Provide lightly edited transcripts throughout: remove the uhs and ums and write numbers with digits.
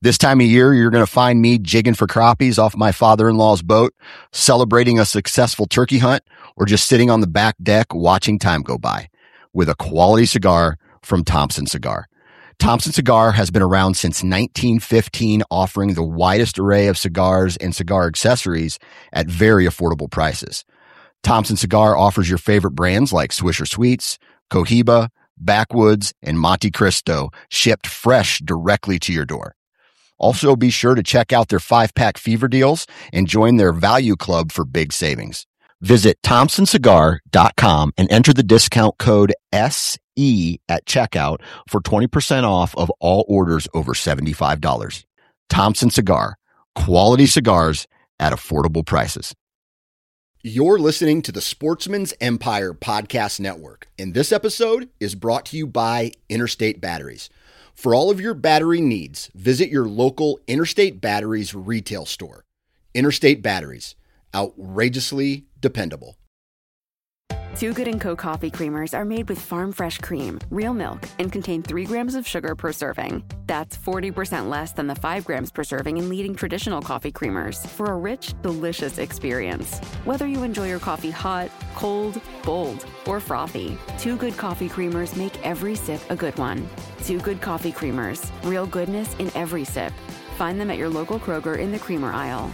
This time of year, you're going to find me jigging for crappies off my father-in-law's boat, celebrating a successful turkey hunt, or just sitting on the back deck watching time go by with a quality cigar from Thompson Cigar. Thompson Cigar has been around since 1915, offering the widest array of cigars and cigar accessories at very affordable prices. Thompson Cigar offers your favorite brands like Swisher Sweets, Cohiba, Backwoods, and Monte Cristo, shipped fresh directly to your door. Also, be sure to check out their 5-pack fever deals and join their value club for big savings. Visit thompsoncigar.com and enter the discount code SE at checkout for 20% off of all orders over $75. Thompson Cigar, quality cigars at affordable prices. You're listening to the Sportsman's Empire Podcast Network, and this episode is brought to you by Interstate Batteries. For all of your battery needs, visit your local Interstate Batteries retail store. Interstate Batteries, outrageously dependable. Too Good & Co. coffee creamers are made with farm fresh cream, real milk, and contain 3 grams of sugar per serving. That's 40% less than the 5 grams per serving in leading traditional coffee creamers for a rich, delicious experience. Whether you enjoy your coffee hot, cold, bold, or frothy, Too Good coffee creamers make every sip a good one. Too Good coffee creamers, real goodness in every sip. Find them at your local Kroger in the creamer aisle.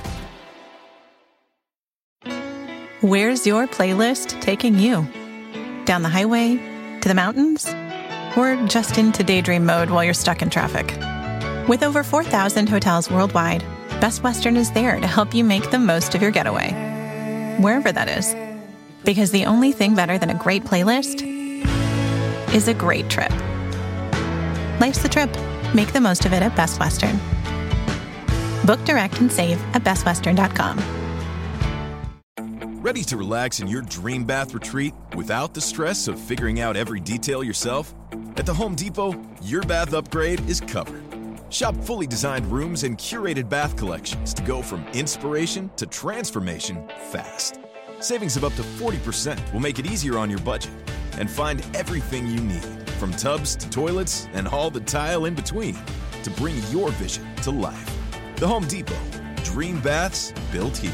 Where's your playlist taking you? Down the highway? To the mountains? Or just into daydream mode while you're stuck in traffic? With over 4,000 hotels worldwide, Best Western is there to help you make the most of your getaway, wherever that is. Because the only thing better than a great playlist is a great trip. Life's the trip. Make the most of it at Best Western. Book direct and save at bestwestern.com. Ready to relax in your dream bath retreat without the stress of figuring out every detail yourself? At the Home Depot, your bath upgrade is covered. Shop fully designed rooms and curated bath collections to go from inspiration to transformation fast. Savings of up to 40% will make it easier on your budget. And find everything you need, from tubs to toilets and all the tile in between, to bring your vision to life. The Home Depot. Dream baths built here.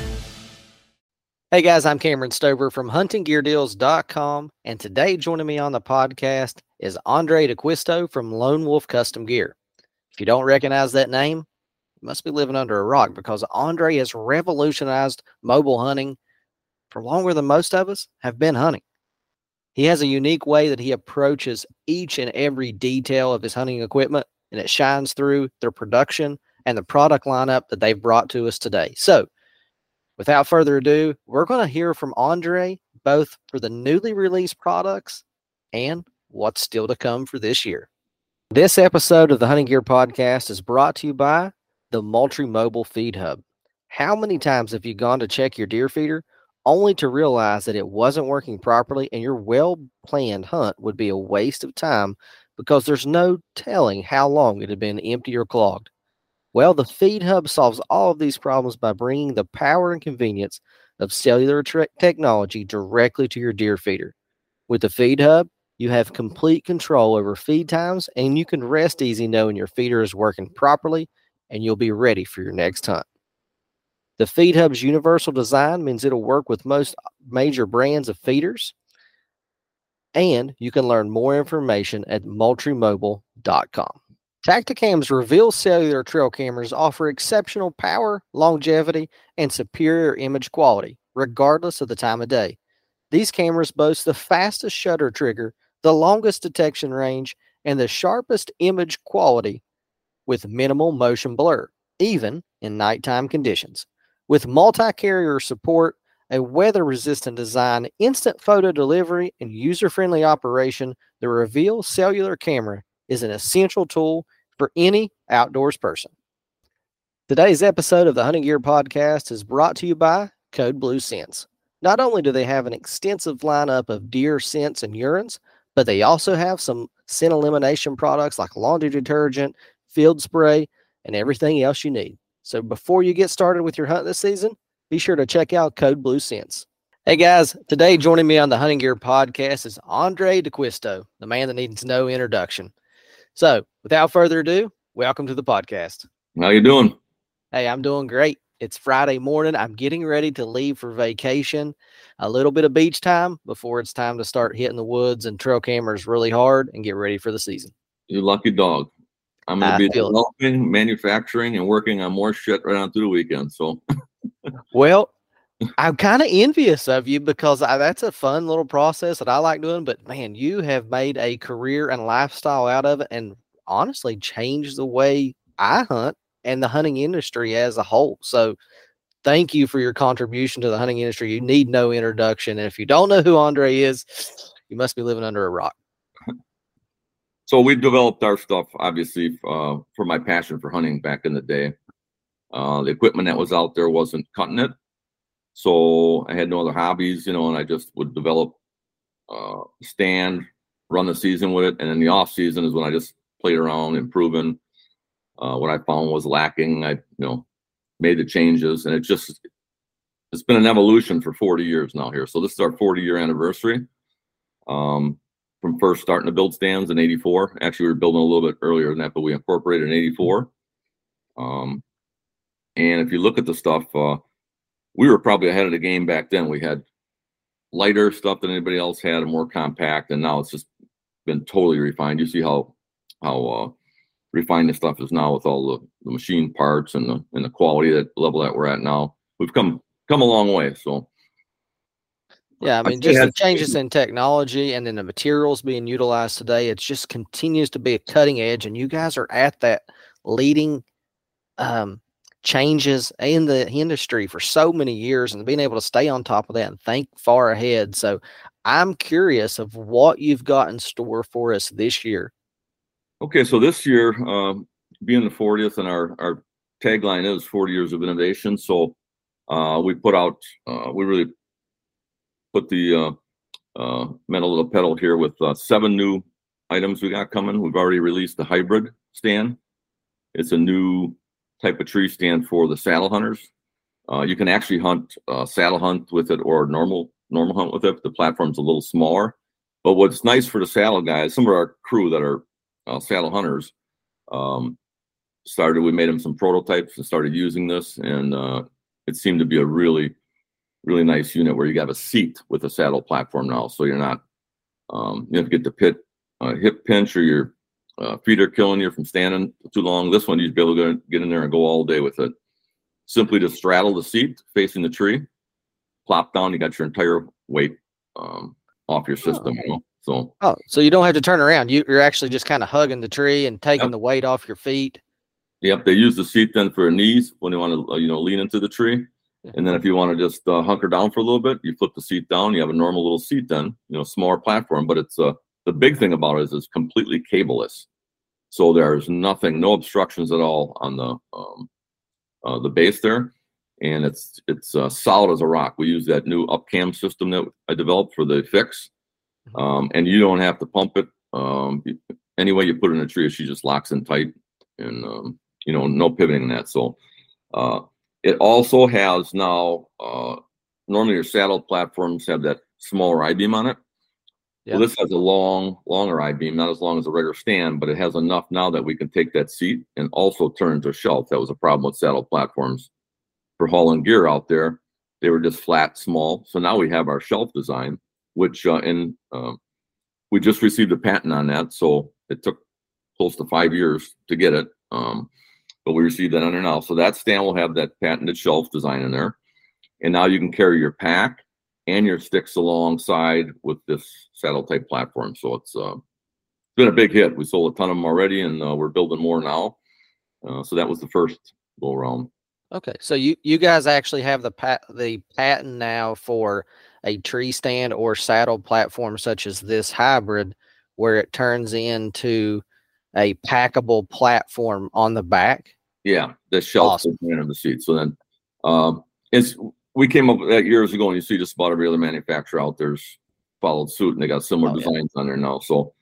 Hey guys, I'm Cameron Stover from HuntingGearDeals.com, and today joining me on the podcast is Andre DeQuisto from Lone Wolf Custom Gear. If you don't recognize that name, you must be living under a rock, because Andre has revolutionized mobile hunting for longer than most of us have been hunting. He has a unique way that he approaches each and every detail of his hunting equipment, and it shines through their production and the product lineup that they've brought to us today. So, without further ado, we're going to hear from Andre, both for the newly released products and what's still to come for this year. This episode of the Hunting Gear Podcast is brought to you by the Moultrie Mobile Feed Hub. How many times have you gone to check your deer feeder only to realize that it wasn't working properly and your well-planned hunt would be a waste of time because there's no telling how long it had been empty or clogged? Well, the Feed Hub solves all of these problems by bringing the power and convenience of cellular technology directly to your deer feeder. With the Feed Hub, you have complete control over feed times, and you can rest easy knowing your feeder is working properly and you'll be ready for your next hunt. The Feed Hub's universal design means it'll work with most major brands of feeders, and you can learn more information at moultriemobile.com. Tactacam's Reveal cellular trail cameras offer exceptional power, longevity, and superior image quality, regardless of the time of day. These cameras boast the fastest shutter trigger, the longest detection range, and the sharpest image quality with minimal motion blur, even in nighttime conditions. With multi-carrier support, a weather-resistant design, instant photo delivery, and user-friendly operation, the Reveal cellular camera is an essential tool for any outdoors person. Today's episode of the Hunting Gear Podcast is brought to you by Code Blue Scents. Not only do they have an extensive lineup of deer scents and urines, but they also have some scent elimination products like laundry detergent, field spray, and everything else you need. So before you get started with your hunt this season, be sure to check out Code Blue Scents. Hey guys, today joining me on the Hunting Gear Podcast is Andre DeQuisto, the man that needs no introduction. So, without further ado, welcome to the podcast. How you doing? Hey, I'm doing great. It's Friday morning. I'm getting ready to leave for vacation. A little bit of beach time before it's time to start hitting the woods and trail cameras really hard and get ready for the season. You lucky dog. I'm going to be developing, manufacturing, and working on more shit right on through the weekend. So, well, I'm kind of envious of you because that's a fun little process that I like doing. But man, you have made a career and lifestyle out of it, and honestly changed the way I hunt and the hunting industry as a whole. So thank you for your contribution to the hunting industry. You need no introduction. And if you don't know who Andre is, you must be living under a rock. So we developed our stuff, obviously, for my passion for hunting back in the day. The equipment that was out there wasn't cutting it. So I had no other hobbies, and I just would develop stand, run the season with it. And then the off season is when I just played around, improving. What I found was lacking. I, made the changes, and it's been an evolution for 40 years now here. So this is our 40-year anniversary. From first starting to build stands in 84. Actually, we were building a little bit earlier than that, but we incorporated in 84. And if you look at the stuff, we were probably ahead of the game back then. We had lighter stuff than anybody else had, and more compact, and now it's just been totally refined. You see how refined the stuff is now with all the machine parts and the quality that level that we're at now. We've come a long way. So yeah, I mean, just the changes in technology and then the materials being utilized today, it just continues to be a cutting edge, and you guys are at that leading changes in the industry for so many years, and being able to stay on top of that and think far ahead. So I'm curious of what you've got in store for us this year. Okay, so this year, being the 40th, and our tagline is 40 years of innovation. So we put out, we really put the metal to the pedal here with 7 new items we got coming. We've already released the hybrid stand. It's a new type of tree stand for the saddle hunters. You can actually hunt saddle hunt with it or normal hunt with it. The platform's a little smaller. But what's nice for the saddle guys, some of our crew that are saddle hunters, we made them some prototypes and started using this, and it seemed to be a really, really nice unit where you have a seat with a saddle platform now, so you're not you have to get the hip pinch, or your feet are killing you from standing too long. This one, you'd be able to get in there and go all day with it. Simply to straddle the seat facing the tree, plop down, you got your entire weight off your system. So you don't have to turn around. You're actually just kind of hugging the tree and taking the weight off your feet. Yep, they use the seat then for your knees when you want to lean into the tree. And then if you want to just hunker down for a little bit, you flip the seat down. You have a normal little seat then, smaller platform. But it's the big thing about it is it's completely cableless. So there's no obstructions at all on the base there, and it's solid as a rock. We use that new upcam system that I developed for the fix, and you don't have to pump it. Any way you put it in a tree, she just locks in tight, and no pivoting in that. So it also has now, normally your saddle platforms have that smaller I-beam on it. Yeah. Well, this has a longer I-beam, not as long as a regular stand, but it has enough now that we can take that seat and also turn into a shelf. That was a problem with saddle platforms for hauling gear out there. They were just flat, small. So now we have our shelf design, which we just received a patent on that. So it took close to 5 years to get it. But we received that under now. So that stand will have that patented shelf design in there. And now you can carry your pack and your sticks alongside with this saddle type platform. So it's been a big hit. We sold a ton of them already, and we're building more now. So that was the first go around. Okay, so you guys actually have the patent now for a tree stand or saddle platform such as this hybrid, where it turns into a packable platform on the back. Yeah, the shelf is under the seat. So then we came up with that years ago, and you see just about every other manufacturer out there's followed suit, and they got similar designs on there now. So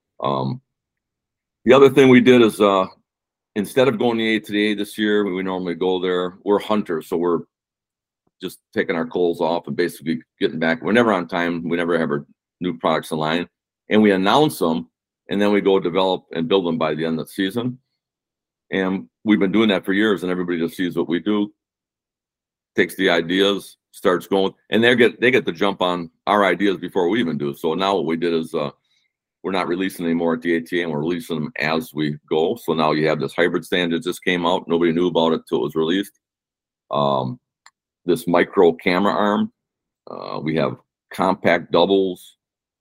the other thing we did is instead of going the A to the A this year, we normally go there. We're hunters, so we're just taking our clothes off and basically getting back. We're never on time. We never have our new products in line, and we announce them, and then we go develop and build them by the end of the season. And we've been doing that for years, and everybody just sees what we do, takes the ideas, starts going, and they get the jump on our ideas before we even do. So now what we did is we're not releasing anymore at the ATA, and we're releasing them as we go. So now you have this hybrid stand that just came out. Nobody knew about it till it was released. This micro camera arm. We have compact doubles.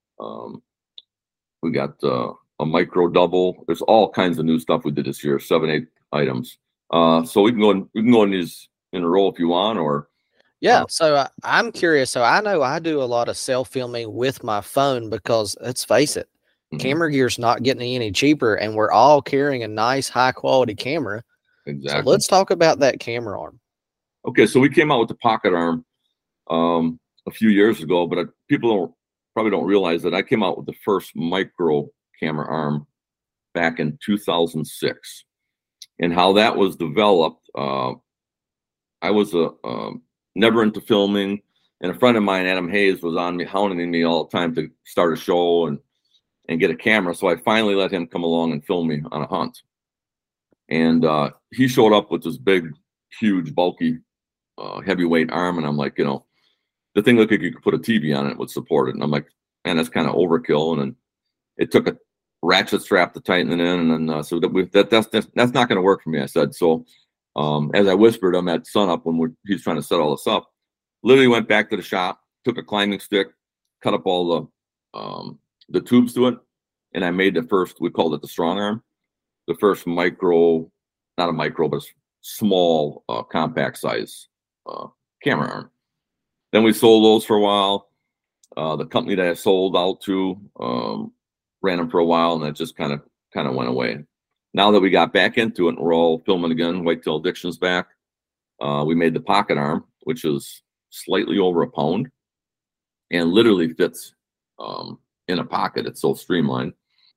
We got a micro double. There's all kinds of new stuff we did this year, 7, 8 items. So we can go in these in a row if you want, or yeah. So I'm curious. So I know I do a lot of self filming with my phone because let's face it, camera gear's not getting any cheaper, and we're all carrying a nice high quality camera. Exactly. So let's talk about that camera arm. Okay, so we came out with the pocket arm a few years ago, but people probably don't realize that I came out with the first micro camera arm back in 2006. And how that was developed, I was never into filming, and a friend of mine, Adam Hayes, was on me, hounding me all the time to start a show and get a camera. So I finally let him come along and film me on a hunt. And he showed up with this big, huge, bulky, heavyweight arm, and I'm like, the thing looked like you could put a TV on it, would support it. And I'm like, man, that's kind of overkill. And then it took a ratchet strap to tighten it in, and then so that's not going to work for me, I said. So as I whispered, I'm at sunup when he's trying to set all this up. Literally went back to the shop, took a climbing stick, cut up all the tubes to it, and I made the first. We called it the strong arm, the first micro, not a micro, but small compact size camera arm. Then we sold those for a while. The company that I sold out to ran them for a while, and that just kind of went away. Now that we got back into it and we're all filming again, Whitetail Addiction's back, we made the pocket arm, which is slightly over a pound and literally fits in a pocket. It's so streamlined.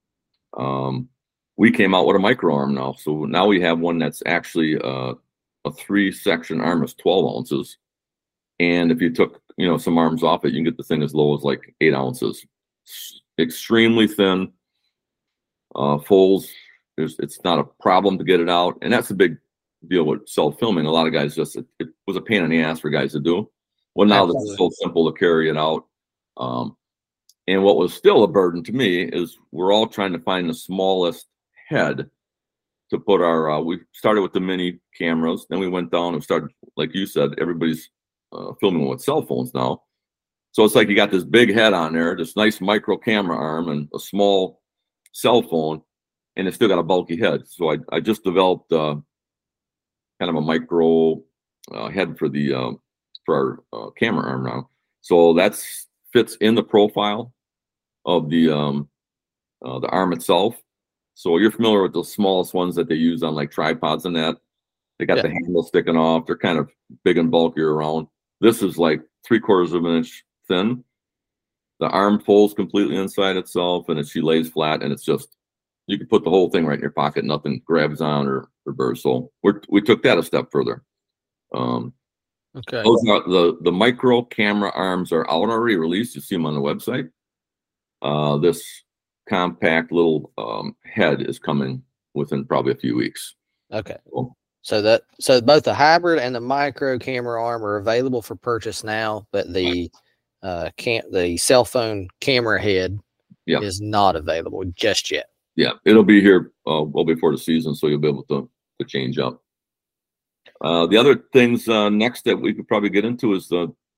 We came out with a micro arm now. So now we have one that's actually a 3-section arm is 12 ounces. And if you took, some arms off it, you can get the thing as low as like 8 ounces. Extremely thin. Folds. It's not a problem to get it out. And that's the big deal with self-filming. A lot of guys it was a pain in the ass for guys to do. Well, now it's so simple to carry it out. And what was still a burden to me is we're all trying to find the smallest head to put our, we started with the mini cameras. Then we went down and started, like you said, everybody's filming with cell phones now. So it's like you got this big head on there, this nice micro camera arm and a small cell phone, and it's still got a bulky head. So I just developed kind of a micro head for our camera arm now. So that's fits in the profile of the arm itself. So you're familiar with the smallest ones that they use on like tripods and that. They got the handle sticking off. They're kind of big and bulky around. This is like 3/4 of an inch thin. The arm folds completely inside itself, and she lays flat, and it's just, you can put the whole thing right in your pocket. Nothing grabs on or burrs. So we took that a step further. Okay. Those are the micro camera arms are out already released. You see them on the website. This compact little head is coming within probably a few weeks. Okay. So both the hybrid and the micro camera arm are available for purchase now, but the cell phone camera head is not available just yet. Yeah, it'll be here well before the season, so you'll be able to change up. The other things next that we could probably get into is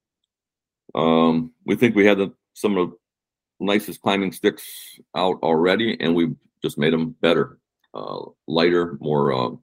we think we had some of the nicest climbing sticks out already, and we've just made them better, lighter, more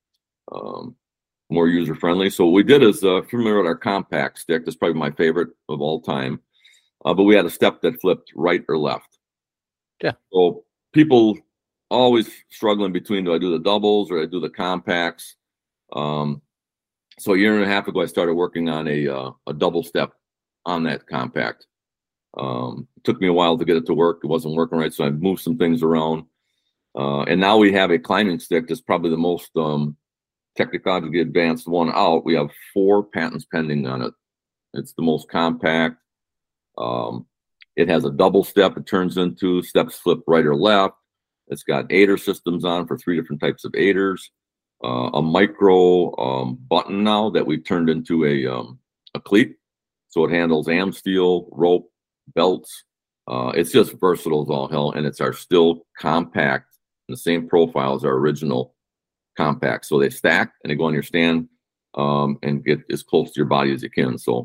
user friendly. So what we did is familiar with our compact stick. That's probably my favorite of all time. But we had a step that flipped right or left. Yeah. So people always struggling between, do I do the doubles or I do the compacts? So a year and a half ago, I started working on a double step on that compact. It took me a while to get it to work. It wasn't working right, so I moved some things around. And now we have a climbing stick that's probably the most technologically advanced one out. We have 4 patents pending on it. It's the most compact. It has a double step. It turns into steps flip right or left. It's got aider systems on for 3 different types of aiders. a micro button now that we've turned into a cleat. So it handles am steel, rope, belts. It's just versatile as all hell, and it's our still compact, the same profile as our original compact. So they stack and they go on your stand and get as close to your body as you can. So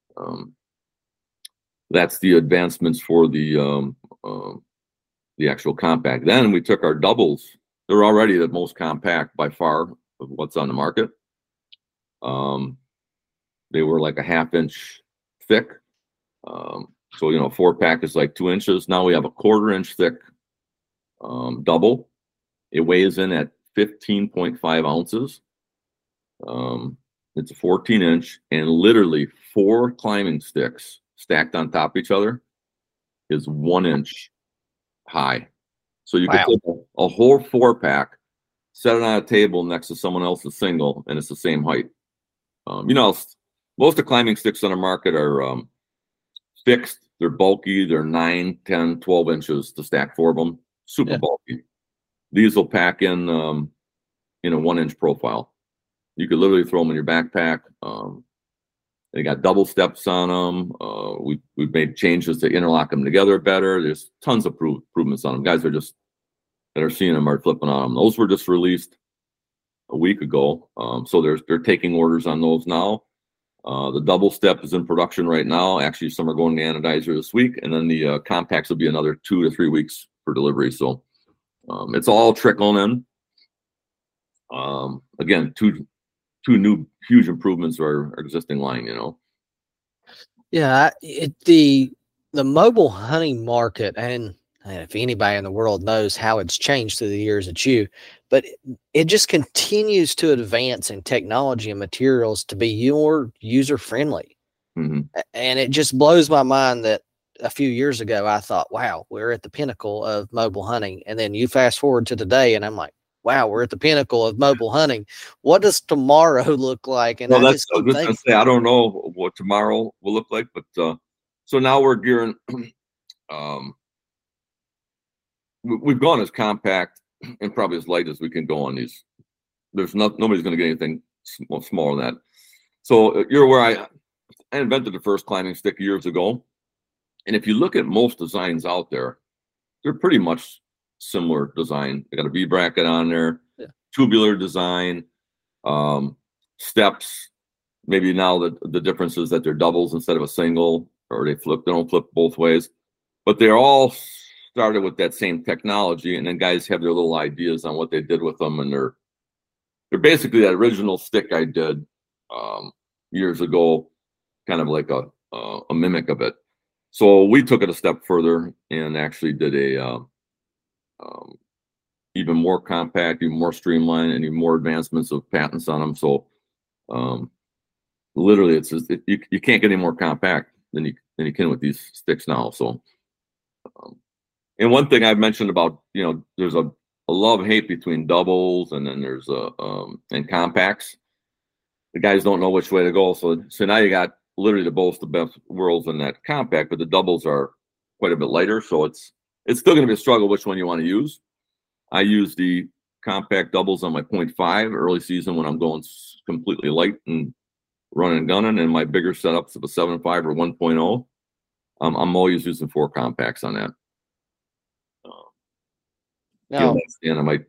that's the advancements for the actual compact. Then we took our doubles. They're already the most compact by far of what's on the market. They were like a 1/2 inch thick. So, you know, a 4-pack is like 2 inches. Now we have a 1/4 inch thick double. It weighs in at 15.5 ounces. It's a 14 inch, and literally 4 climbing sticks stacked on top of each other is 1 inch high. So you can take a whole 4-pack, set it on a table next to someone else's single, and it's the same height. You know, most of the climbing sticks on the market are fixed. They're bulky. They're 9, 10, 12 inches to stack 4 of them. Super bulky. These will pack in a 1 inch profile. You could literally throw them in your backpack. They got double steps on them. We've made changes to interlock them together better. There's tons of improvements on them. Guys that are seeing them are flipping on them. Those were just released a week ago. So they're taking orders on those now. The double step is in production right now. Actually, some are going to anodizer this week, and then the compacts will be another 2 to 3 weeks for delivery. So it's all trickling in. Again, two new huge improvements to our existing line. You know. Yeah, the mobile hunting market, and if anybody in the world knows how it's changed through the years, it's you. But it just continues to advance in technology and materials to be more user-friendly. Mm-hmm. And it just blows my mind that a few years ago, I thought, wow, we're at the pinnacle of mobile hunting. And then you fast forward to today, and I'm like, wow, we're at the pinnacle of mobile hunting. What does tomorrow look like? And well, I just going to say, I don't know what tomorrow will look like, but so now we're gearing. We've gone as compact and probably as light as we can go on these. Nobody's going to get anything smaller than that. So you're aware I invented the first climbing stick years ago, and if you look at most designs out there, they're pretty much similar design. They got a V bracket on there, tubular design, steps. Maybe now the difference is that they're doubles instead of a single, or they don't flip both ways, but they're all started with that same technology, and then guys have their little ideas on what they did with them, and they're basically that original stick I did years ago, kind of like a mimic of it. So we took it a step further and actually did a even more compact, even more streamlined, and even more advancements of patents on them. So literally, it's just, you can't get any more compact than you can with these sticks now. So. And one thing I've mentioned about, there's a love-hate between doubles, and then there's and compacts. The guys don't know which way to go. So now you got literally the best worlds in that compact, but the doubles are quite a bit lighter. So it's still going to be a struggle which one you want to use. I use the compact doubles on my 0.5 early season when I'm going completely light and running and gunning, and my bigger setups of a 7.5 or 1.0. I'm always using 4 compacts on that. Now, and I might,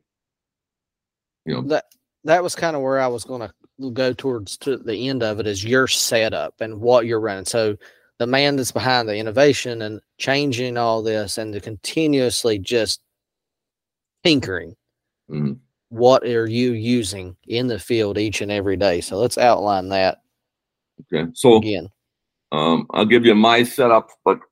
that was kind of where I was going to go towards to the end of it, is your setup and what you're running. So the man that's behind the innovation and changing all this and the continuously just tinkering. Mm-hmm. What are you using in the field each and every day? So let's outline that. Okay. So again, I'll give you my setup, but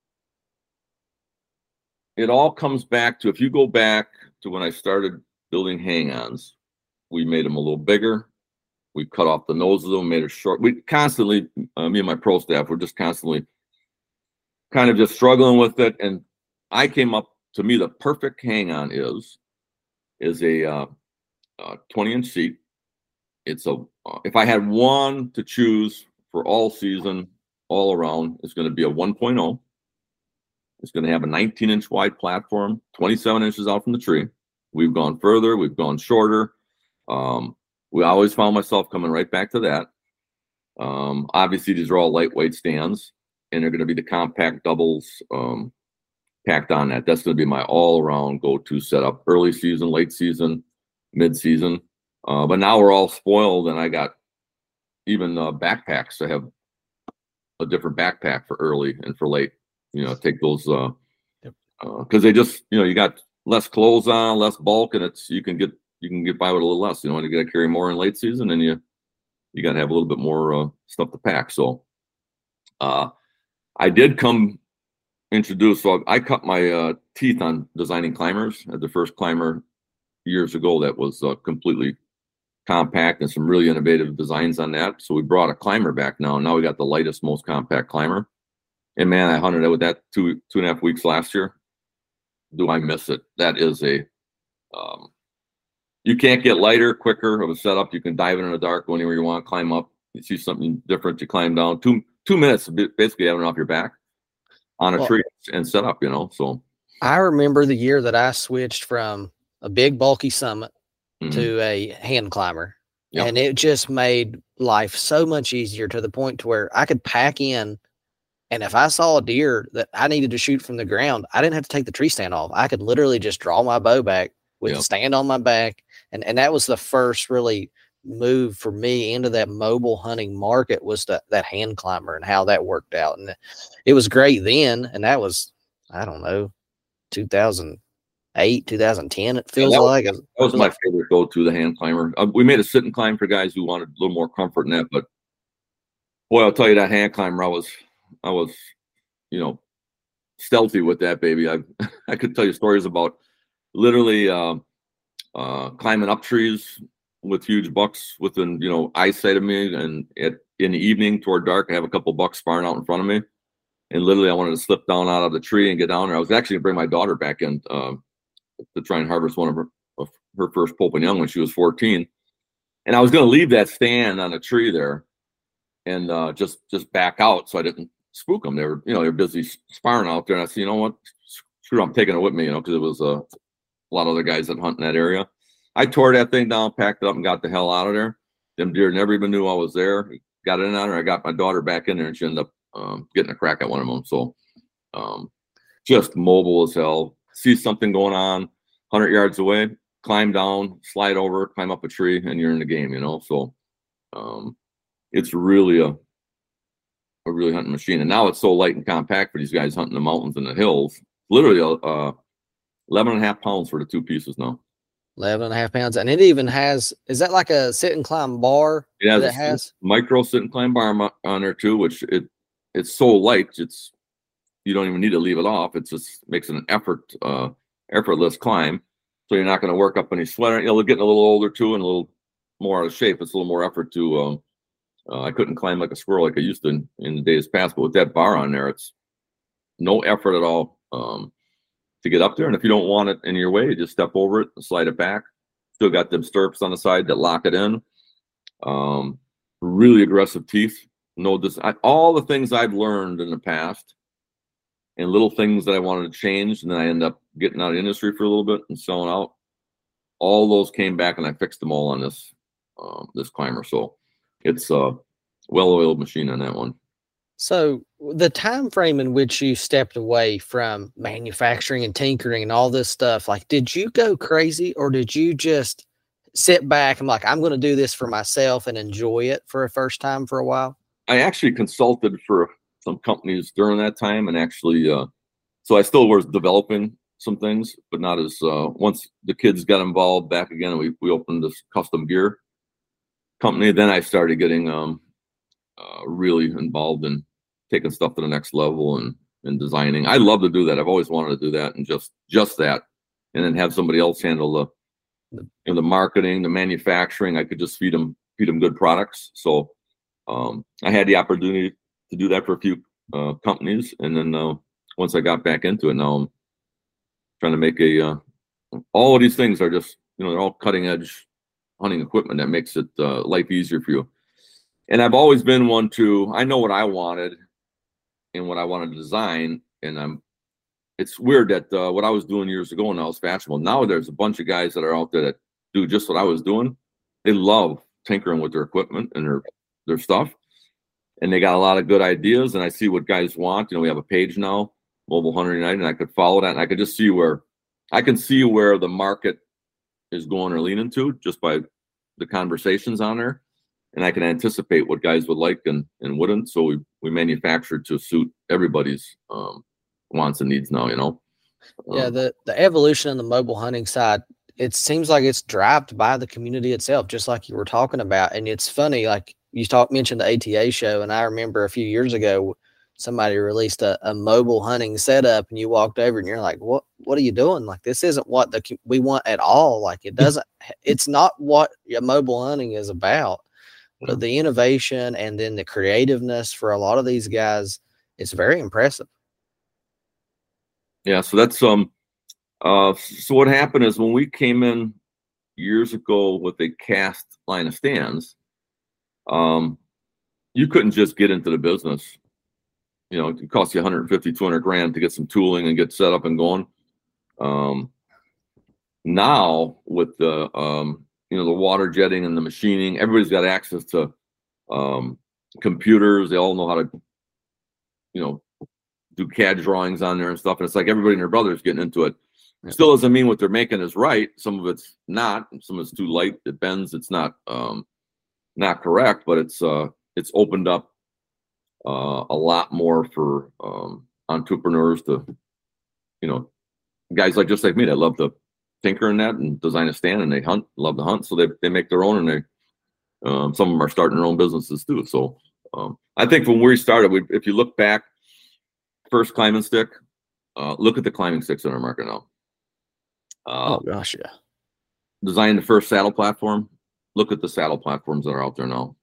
it all comes back to, if you go back to when I started building hang-ons, we made them a little bigger. We cut off the nose of them, made it short. We constantly, me and my pro staff, were just constantly kind of just struggling with it. And I came up, to me, the perfect hang-on is a 20-inch seat. It's if I had one to choose for all season, all around, it's going to be a 1.0. It's going to have a 19-inch wide platform, 27 inches out from the tree. We've gone further. We've gone shorter. We always found myself coming right back to that. Obviously, these are all lightweight stands, and they're going to be the compact doubles packed on that. That's going to be my all-around go-to setup, early season, late season, mid-season. But now we're all spoiled, and I got even backpacks. I have a different backpack for early and for late. Take those because they just, you got less clothes on, less bulk, and you can get by with a little less. You got to carry more in late season, and you got to have a little bit more stuff to pack. So I did come introduced. So I cut my teeth on designing climbers. I had the first climber years ago that was completely compact and some really innovative designs on that. So we brought a climber back now. And now we got the lightest, most compact climber. And man, I hunted it with that 2.5 weeks last year. Do I miss it? That is you can't get lighter, quicker of a setup. You can dive in the dark, go anywhere you want, climb up. You see something different, you climb down. 2 minutes, basically having it off your back on a tree and set up, So I remember the year that I switched from a big bulky Summit to a hand climber. Yep. And it just made life so much easier to the point to where I could pack in. And if I saw a deer that I needed to shoot from the ground, I didn't have to take the tree stand off. I could literally just draw my bow back with the stand on my back. And that was the first really move for me into that mobile hunting market, was that hand climber and how that worked out. And it was great then. And that was, I don't know, 2008, 2010, it feels like. That was my favorite go-to, the hand climber. We made a sit and climb for guys who wanted a little more comfort in that. But boy, I'll tell you, that hand climber, I was, stealthy with that baby. I could tell you stories about literally climbing up trees with huge bucks within, eyesight of me. And in the evening toward dark, I have a couple bucks sparring out in front of me. And literally I wanted to slip down out of the tree and get down there. I was actually gonna bring my daughter back in to try and harvest one of her first Pope and Young when she was 14. And I was going to leave that stand on a tree there and just back out so I didn't spook them. They were busy sparring out there. And I said, you know what? Screw it, I'm taking it with me, because it was a lot of other guys that hunt in that area. I tore that thing down, packed it up, and got the hell out of there. Them deer never even knew I was there. Got in on her. I got my daughter back in there, and she ended up getting a crack at one of them. So just mobile as hell. See something going on 100 yards away, climb down, slide over, climb up a tree, and you're in the game, So it's really a really hunting machine. And now it's so light and compact for these guys hunting the mountains and the hills. Literally 11.5 pounds for the two pieces now. 11.5 pounds. And it even has, is that like a sit and climb bar? It has micro sit and climb bar on there too, which it's so light, you don't even need to leave it off. It just makes it an effortless climb. So you're not going to work up any sweat. Getting a little older too and a little more out of shape. It's a little more effort to, I couldn't climb like a squirrel like I used to in the days past, but with that bar on there, it's no effort at all to get up there. And if you don't want it in your way, you just step over it and slide it back. Still got them stirrups on the side that lock it in. Really aggressive teeth. All the things I've learned in the past and little things that I wanted to change, and then I end up getting out of the industry for a little bit and selling out. All those came back, and I fixed them all on this climber. So it's a well-oiled machine on that one. So the time frame in which you stepped away from manufacturing and tinkering and all this stuff, like, did you go crazy, or did you just sit back and I'm going to do this for myself and enjoy it for a first time for a while? I actually consulted for some companies during that time, and actually, so I still was developing some things, but not as, once the kids got involved back again, we opened this custom gear company. Then I started getting really involved in taking stuff to the next level and designing. I love to do that. I've always wanted to do that, and just that, and then have somebody else handle the marketing, the manufacturing. I could just feed them good products. So I had the opportunity to do that for a few companies, and then once I got back into it, now I'm trying to make all of these things are just, they're all cutting edge hunting equipment that makes it life easier for you. And I've always been one I know what I wanted and what I wanted to design. And it's weird that what I was doing years ago now is fashionable. Now there's a bunch of guys that are out there that do just what I was doing, they love tinkering with their equipment and their stuff. And they got a lot of good ideas. And I see what guys want. You know, we have a page now, Mobile Hunter United, and I could follow that. And I could just see where the market is going or leaning to just by the conversations on there. And I can anticipate what guys would like and wouldn't. So we manufacture to suit everybody's wants and needs now, you know. Yeah, the evolution in the mobile hunting side, it seems like it's driven by the community itself, just like you were talking about. And it's funny, like you mentioned the ATA show, and I remember a few years ago somebody released a mobile hunting setup, and you walked over and you're like, what are you doing? Like, this isn't what we want at all. Like, it's not what mobile hunting is about. But the innovation and then the creativeness for a lot of these guys is very impressive. Yeah, so that's so what happened is when we came in years ago with a cast line of stands, you couldn't just get into the business. You know, it cost you 150, 200 grand to get some tooling and get set up and going. Now with the the water jetting and the machining, everybody's got access to computers. They all know how to, do CAD drawings on there and stuff. And it's like everybody and their brother is getting into it. Yeah. Still doesn't mean what they're making is right. Some of it's not. Some of it's too light. It bends. It's not correct. But it's opened up a lot more for entrepreneurs to, guys just like me that love to tinker in that and design a stand, and they love to hunt. So they make their own, and they some of them are starting their own businesses too. So I think when we started, if you look back, first climbing stick, look at the climbing sticks in our market now. Oh gosh, yeah. Designed the first saddle platform. Look at the saddle platforms that are out there now.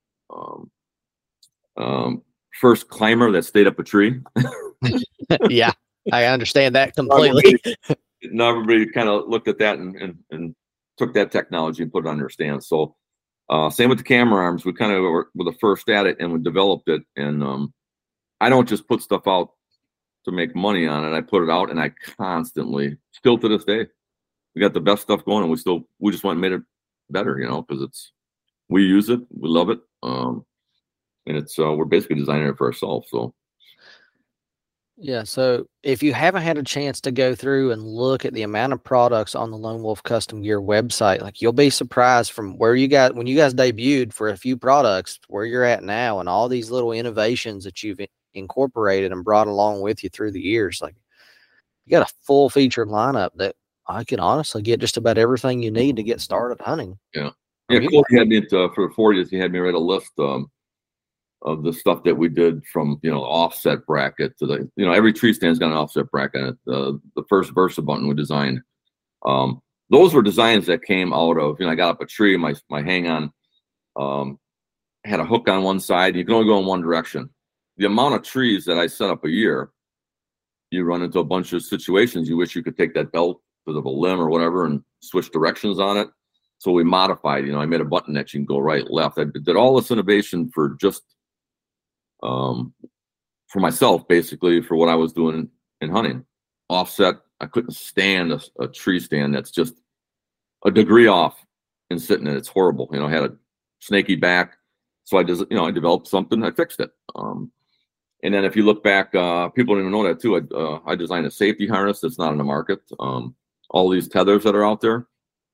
First climber that stayed up a tree. Yeah, I understand that completely. Now everybody kind of looked at that and took that technology and put it on their stand. So same with the camera arms. We kind of were the first at it, and we developed it. And I don't just put stuff out to make money on it. I put it out, and I constantly, still to this day, we got the best stuff going, and we just went and made it better, because we use it, we love it, and it's we're basically designing it for ourselves. So yeah, so if you haven't had a chance to go through and look at the amount of products on the Lone Wolf Custom Gear website, like, you'll be surprised from when you guys debuted for a few products, where you're at now, and all these little innovations that you've incorporated and brought along with you through the years. Like, you got a full featured lineup that I can honestly get just about everything you need to get started hunting. Yeah. Cole had me for the 40th. He had me write a list of the stuff that we did, from offset bracket to the every tree stand's got an offset bracket. The first Versa button we designed. Those were designs that came out of I got up a tree. My hang on had a hook on one side. You can only go in one direction. The amount of trees that I set up a year, you run into a bunch of situations. You wish you could take that belt to the limb or whatever and switch directions on it. So we modified. I made a button that you can go right, left. I did all this innovation for just for myself, basically, for what I was doing in hunting. Offset. I couldn't stand a tree stand that's just a degree off and sitting in it. It's horrible. I had a snaky back. So I just, I developed something. I fixed it. And then if you look back, people don't even know that too. I designed a safety harness that's not in the market. All these tethers that are out there.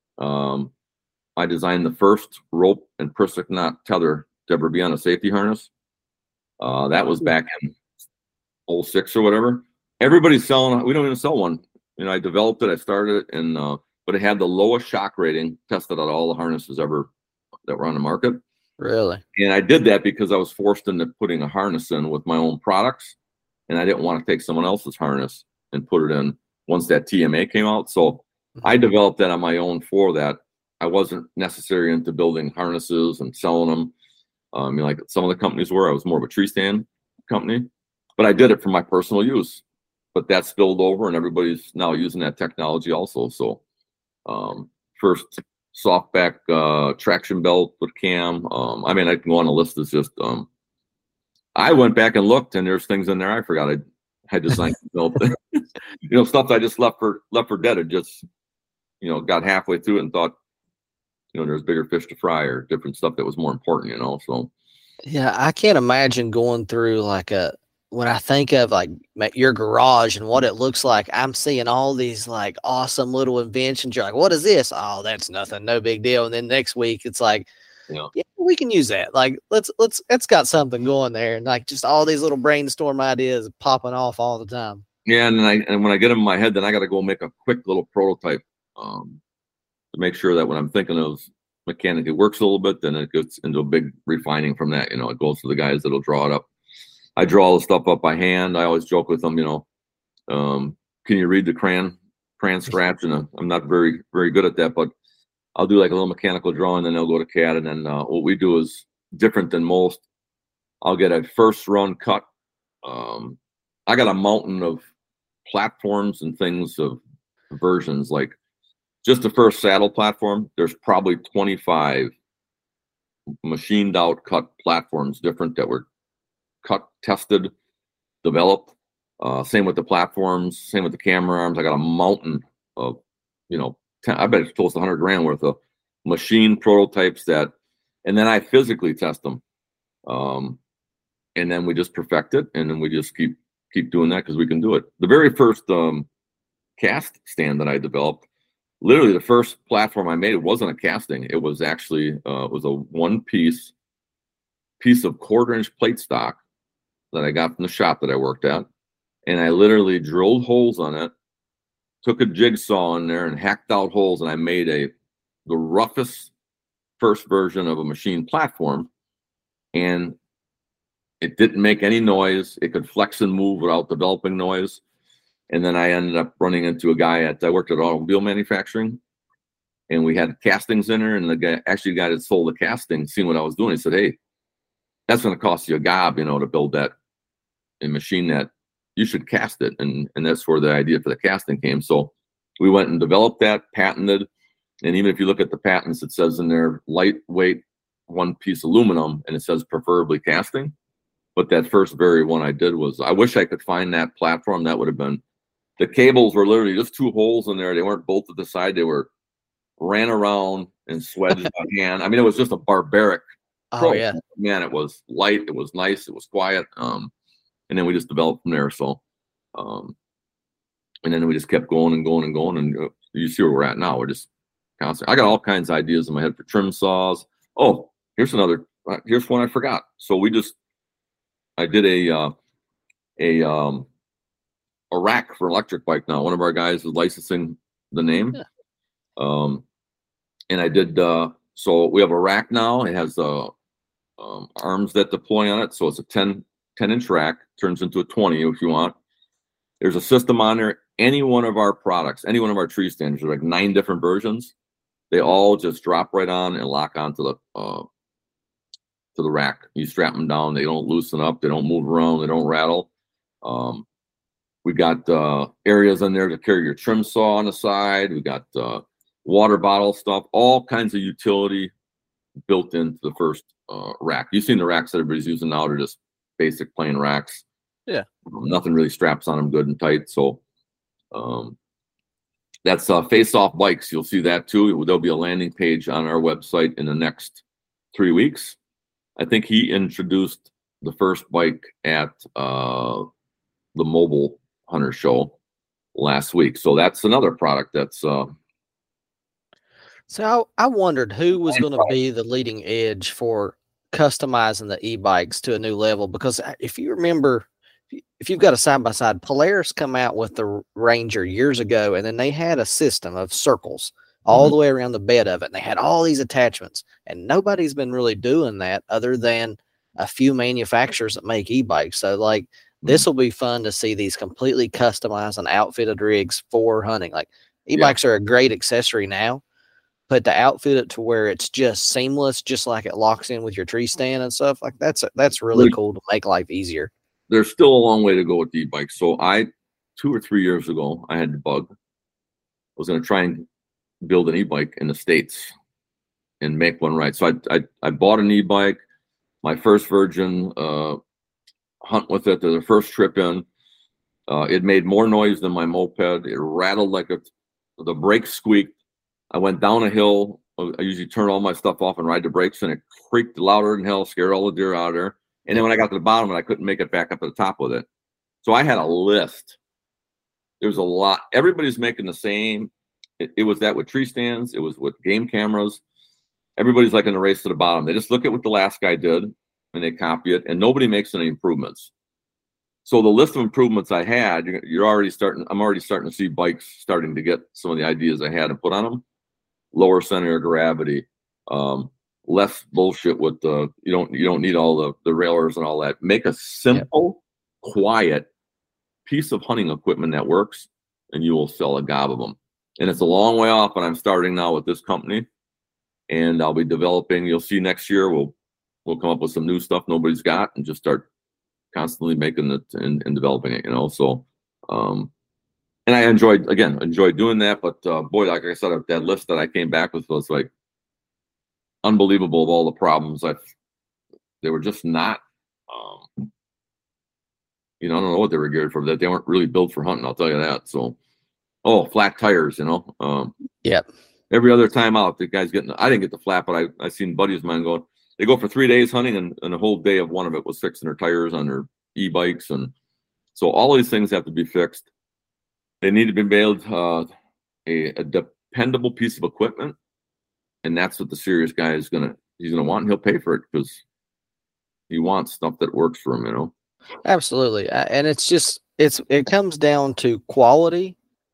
I designed the first rope and Prusik knot tether to ever be on a safety harness. That was back in 06 or whatever. Everybody's selling. We don't even sell one. I developed it. I started it, and but it had the lowest shock rating tested out of all the harnesses ever that were on the market. Really? And I did that because I was forced into putting a harness in with my own products, and I didn't want to take someone else's harness and put it in once that TMA came out. So I developed that on my own for that. I wasn't necessarily into building harnesses and selling them. Like some of the companies were. I was more of a tree stand company, but I did it for my personal use. But that spilled over, and everybody's now using that technology also. So first softback traction belt with cam. I can go on a list. It's just I went back and looked, and there's things in there I forgot I had designed built. Stuff I just left for dead. It just got halfway through it and thought there's bigger fish to fry or different stuff that was more important, so. Yeah, I can't imagine going through when I think of like your garage and what it looks like, I'm seeing all these like awesome little inventions. You're like, what is this? Oh, that's nothing, no big deal. And then next week it's like, yeah, we can use that. Like, it's got something going there, and like just all these little brainstorm ideas popping off all the time. Yeah, and when I get them in my head, then I got to go make a quick little prototype to make sure that when I'm thinking of mechanically works a little bit, then it gets into a big refining from that. It goes to the guys that'll draw it up. I draw all the stuff up by hand. I always joke with them, can you read the crayon scratch? And I'm not very, very good at that, but I'll do like a little mechanical drawing, then they'll go to CAD. And then what we do is different than most. I'll get a first run cut. I got a mountain of platforms and things of versions, like just the first saddle platform. There's probably 25 machined out cut platforms different that were cut, tested, developed. Same with the platforms, same with the camera arms. I got a mountain of, I bet it's close to 100 grand worth of machine prototypes and then I physically test them. And then we just perfect it, and then we just keep doing that because we can do it. The very first cast stand that I developed, literally the first platform I made, it wasn't a casting. It was actually it was a one piece of 1/4-inch plate stock that I got from the shop that I worked at, and I literally drilled holes on it, took a jigsaw in there and hacked out holes, and I made the roughest first version of a machine platform, and it didn't make any noise. It could flex and move without developing noise. And then I ended up running into a guy I worked at automobile manufacturing, and we had castings in there, and the guy that sold the casting, seen what I was doing, he said, hey, that's going to cost you a gob, to build that and machine that. You should cast it. And that's where the idea for the casting came. So we went and developed that, patented. And even if you look at the patents, it says in there, lightweight, one piece aluminum, and it says preferably casting. But that first very one I did was, I wish I could find that platform. That would have been, the cables were literally just 2 holes in there. They weren't bolted to the side. They were ran around and swedged by hand. I mean, it was just a barbaric. Yeah. Man, it was light. It was nice. It was quiet. And then we just developed from there. So, and then we just kept going and going and going. And you see where we're at now. We're just constant. I got all kinds of ideas in my head for trim saws. Oh, here's one I forgot. So I did a rack for electric bike now. One of our guys is licensing the name. Yeah. And I did, so we have a rack now. It has arms that deploy on it. So it's a 10-inch rack, turns into a 20 if you want. There's a system on there. Any one of our products, any one of our tree stands, there's like 9 different versions. They all just drop right on and lock onto the rack. You strap them down. They don't loosen up. They don't move around. They don't rattle. We got areas in there to carry your trim saw on the side. We got water bottle stuff, all kinds of utility built into the first rack. You've seen the racks that everybody's using now. They're just basic plain racks. Yeah. Nothing really straps on them good and tight. So that's Face Off Bikes. You'll see that too. There'll be a landing page on our website in the next 3 weeks. I think he introduced the first bike at the Mobile Hunter Show last week. So that's another product that's So I wondered who was going to be the leading edge for customizing the e-bikes to a new level, because if you remember, if you've got a side-by-side, Polaris come out with the Ranger years ago, and then they had a system of circles all the way around the bed of it, and they had all these attachments, and nobody's been really doing that other than a few manufacturers that make e-bikes. So like this will be fun to see these completely customized and outfitted rigs for hunting. Like e-bikes are a great accessory now, but to outfit it to where it's just seamless, just like it locks in with your tree stand and stuff, like that's really cool to make life easier. There's still a long way to go with the e-bike. So 2 or 3 years ago, I had the bug. I was going to try and build an e-bike in the States and make one right. So I bought an e-bike, my first version, hunt with it. The first trip in, it made more noise than my moped. It rattled like the brakes squeaked. I went down a hill I usually turn all my stuff off and ride the brakes, and it creaked louder than hell, scared all the deer out of there. And then when I got to the bottom, and I couldn't make it back up to the top with it. So I had a list. There was a lot. Everybody's making the same. It was that with tree stands. It was with game cameras. Everybody's like in a race to the bottom. They just look at what the last guy did and they copy it, and nobody makes any improvements. So the list of improvements I had, I'm already starting to see bikes starting to get some of the ideas I had and put on them. Lower center of gravity, less bullshit with the, you don't need all the railers and all that. Make a simple, quiet piece of hunting equipment that works, and you will sell a gob of them. And it's a long way off, but I'm starting now with this company, and I'll be developing. You'll see next year we'll come up with some new stuff nobody's got, and just start constantly making it and developing it, So, and I enjoyed doing that. But boy, like I said, that list that I came back with was like unbelievable of all the problems. They were just not, I don't know what they were geared for. That they weren't really built for hunting. I'll tell you that. So, flat tires, Every other time out, the guy's I didn't get the flat, but I seen buddies of mine going. They go for 3 days hunting, and a whole day of one of it was fixing their tires on their e-bikes. And so all these things have to be fixed. They need to be built a dependable piece of equipment. And that's what the serious guy he's gonna want, and he'll pay for it because he wants stuff that works for him, Absolutely. And it comes down to quality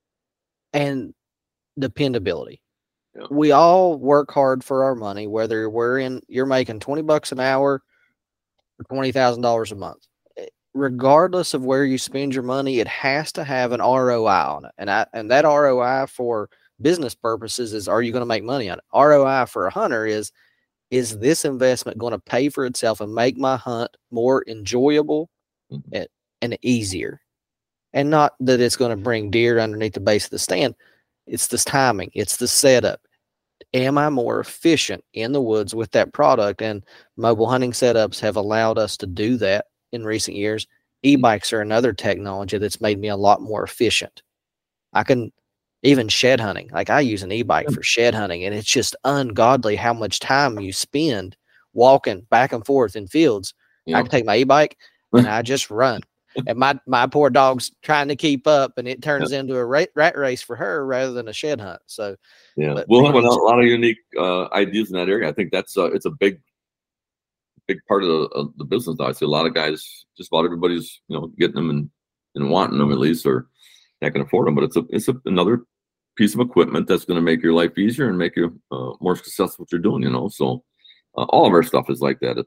and dependability. Yeah. We all work hard for our money, whether you're making $20 an hour or $20,000 a month. Regardless of where you spend your money, it has to have an ROI on it. And that ROI for business purposes is, are you going to make money on it? ROI for a hunter is this investment going to pay for itself and make my hunt more enjoyable and easier? And not that it's going to bring deer underneath the base of the stand. It's this timing. It's the setup. Am I more efficient in the woods with that product? And mobile hunting setups have allowed us to do that in recent years. E-bikes are another technology that's made me a lot more efficient. I can even shed hunting. Like, I use an e-bike for shed hunting, and it's just ungodly how much time you spend walking back and forth in fields. I can take my e-bike and I just run. And my poor dog's trying to keep up, and it turns into a rat race for her rather than a shed hunt. So, we'll have a lot of unique ideas in that area. I think that's it's a big part of the business. I see a lot of guys, just about everybody's getting them and wanting them, at least, or that can afford them. But it's another piece of equipment that's going to make your life easier and make you more successful what you're doing. So all of our stuff is like that.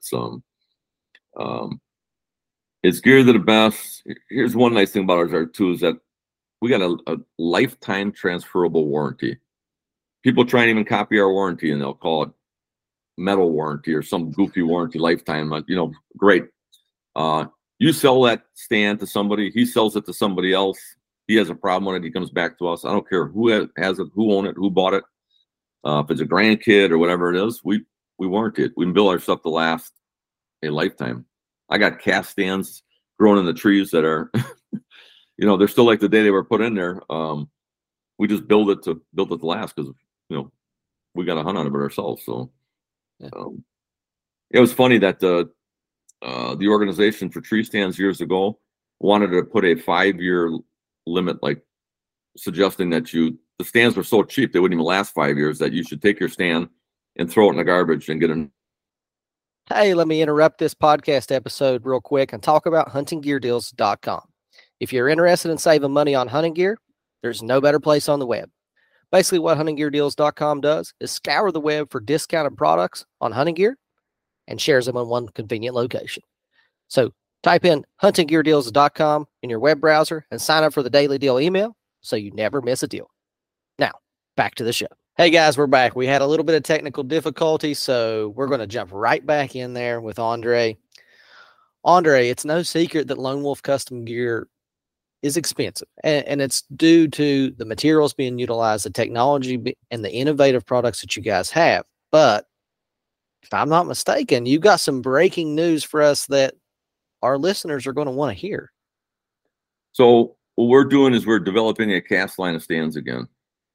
It's geared to the best. Here's one nice thing about ours too, is that we got a lifetime transferable warranty. People try and even copy our warranty, and they'll call it metal warranty or some goofy warranty lifetime. Great. You sell that stand to somebody, he sells it to somebody else. He has a problem with it, he comes back to us. I don't care who has it, who owned it, who bought it. If it's a grandkid or whatever it is, we warranty it. We can build our stuff to last a lifetime. I got cast stands growing in the trees that are, they're still like the day they were put in there. We just build it to last because, we got a hunt out of it ourselves. So it was funny that the organization for tree stands years ago wanted to put a 5-year limit, like suggesting that the stands were so cheap they wouldn't even last 5 years, that you should take your stand and throw it in the garbage and get an. Hey, let me interrupt this podcast episode real quick and talk about huntinggeardeals.com. If you're interested in saving money on hunting gear, there's no better place on the web. Basically, what huntinggeardeals.com does is scour the web for discounted products on hunting gear and shares them in one convenient location. So type in huntinggeardeals.com in your web browser and sign up for the daily deal email so you never miss a deal. Now, back to the show. Hey guys, we're back. We had a little bit of technical difficulty, so we're going to jump right back in there with Andre. Andre, it's no secret that Lone Wolf Custom Gear is expensive, and it's due to the materials being utilized, the technology, and the innovative products that you guys have. But if I'm not mistaken, you got some breaking news for us that our listeners are going to want to hear. So what we're doing is we're developing a cast line of stands again.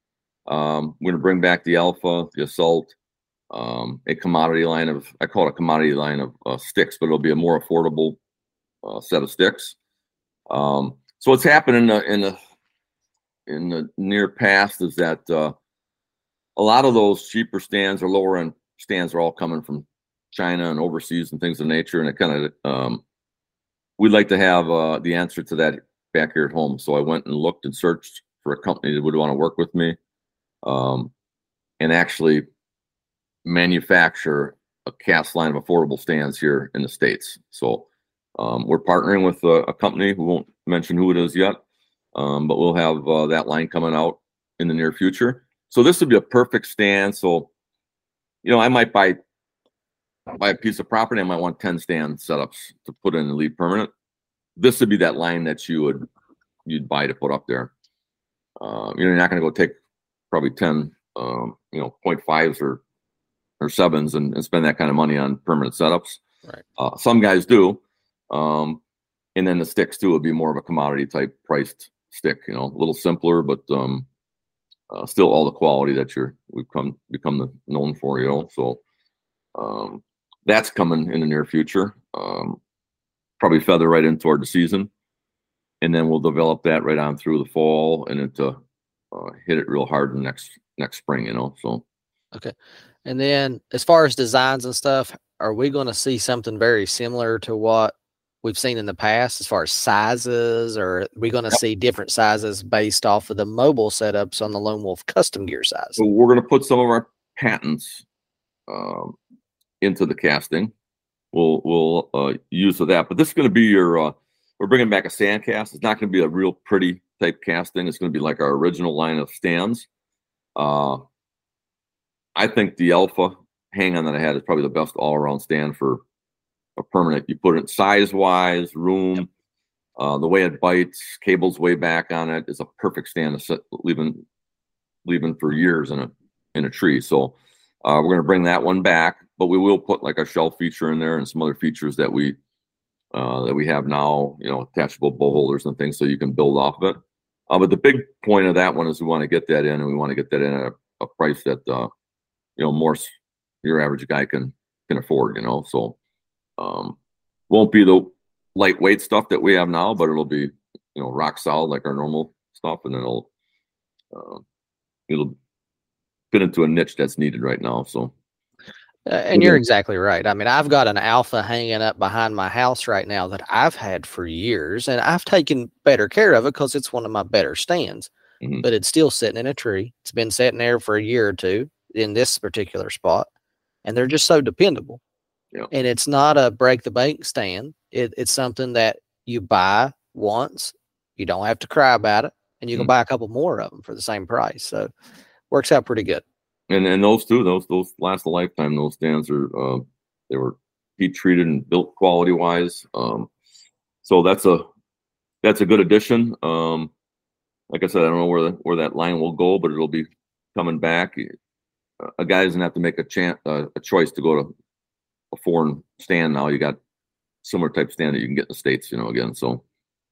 We're going to bring back the Alpha, the Assault, a commodity line of, I call it a commodity line of sticks, but it'll be a more affordable set of sticks. So what's happened in the near past is that a lot of those cheaper stands or lower end stands are all coming from China and overseas and things of nature. And it kind of, we'd like to have the answer to that back here at home. So I went and looked and searched for a company that would want to work with me and actually manufacture a cast line of affordable stands here in the States. So we're partnering with a company. We won't mention who it is yet, but we'll have that line coming out in the near future. So this would be a perfect stand. So, I might buy a piece of property. I might want 10 stand setups to put in Elite Permanent. This would be that line that you'd buy to put up there. You're not going to go take probably 10, 0.5s or 7s and spend that kind of money on permanent setups. Right. Some guys do. And then the sticks too would be more of a commodity type priced stick, a little simpler, but still all the quality that we've become known for, So that's coming in the near future. Probably feather right in toward the season, and then we'll develop that right on through the fall and into hit it real hard in next spring. So okay. And then as far as designs and stuff, are we going to see something very similar to what we've seen in the past as far as sizes, or are we going to see different sizes based off of the mobile setups on the Lone Wolf Custom Gear size? So we're going to put some of our patents into the casting. We'll use of that, but this is going to be we're bringing back a sand cast. It's not going to be a real pretty type casting. It's going to be like our original line of stands. I think the Alpha hang-on that I had is probably the best all-around stand for a permanent. You put it size-wise, room, the way it bites, cables way back on it is a perfect stand to sit leaving for years in a tree. So we're going to bring that one back, but we will put like a shelf feature in there and some other features that we have now, attachable bow holders and things so you can build off of it. But the big point of that one is we want to get that in, and we want to get that in at a price that more your average guy can afford. So won't be the lightweight stuff that we have now, but it'll be rock solid like our normal stuff, and then it'll fit into a niche that's needed right now. So. And you're exactly right. I mean, I've got an Alpha hanging up behind my house right now that I've had for years, and I've taken better care of it because it's one of my better stands. Mm-hmm. But it's still sitting in a tree. It's been sitting there for a year or two in this particular spot, and they're just so dependable. Yeah. And it's not a break the bank stand. It's something that you buy once, you don't have to cry about it, and you can buy a couple more of them for the same price. So works out pretty good. And those too, those last a lifetime. Those stands are they were heat treated and built quality wise. So that's a good addition. Like I said, I don't know where that line will go, but it'll be coming back. A guy doesn't have to make a choice to go to a foreign stand now. You got similar type stand that you can get in the States, again. So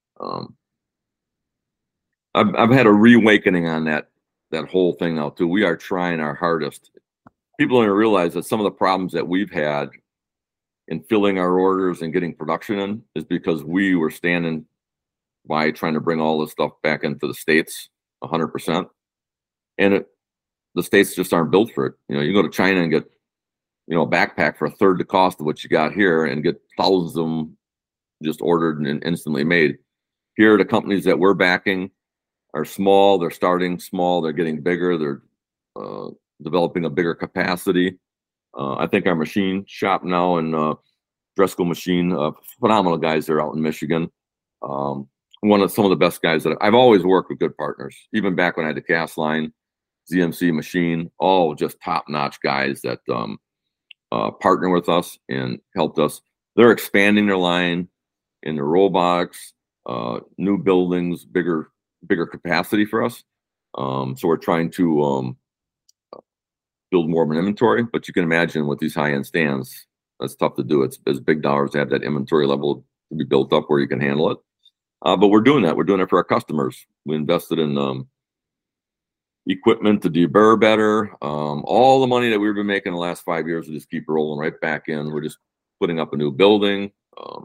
I've had a reawakening on that whole thing now too. We are trying our hardest. People don't realize that some of the problems that we've had in filling our orders and getting production in is because we were standing by trying to bring all this stuff back into the States 100%. And the States just aren't built for it. You go to China and get, a backpack for a third the cost of what you got here and get thousands of them just ordered and instantly made. Here, the companies that we're backing are small. They're starting small. They're getting bigger. They're developing a bigger capacity. I think our machine shop now in Driscoll Machine, phenomenal guys there out in Michigan. Some of the best guys that I've always worked with, good partners. Even back when I had the cast line, ZMC Machine, all just top-notch guys that partner with us and helped us. They're expanding their line in the robotics, new buildings, bigger capacity for us. So we're trying to build more of an inventory, but you can imagine with these high-end stands, that's tough to do. It's big dollars to have that inventory level to be built up where you can handle it. But we're doing that. We're doing it for our customers. We invested in equipment to deburr better. All the money that we've been making the last 5 years, we just keep rolling right back in. We're just putting up a new building,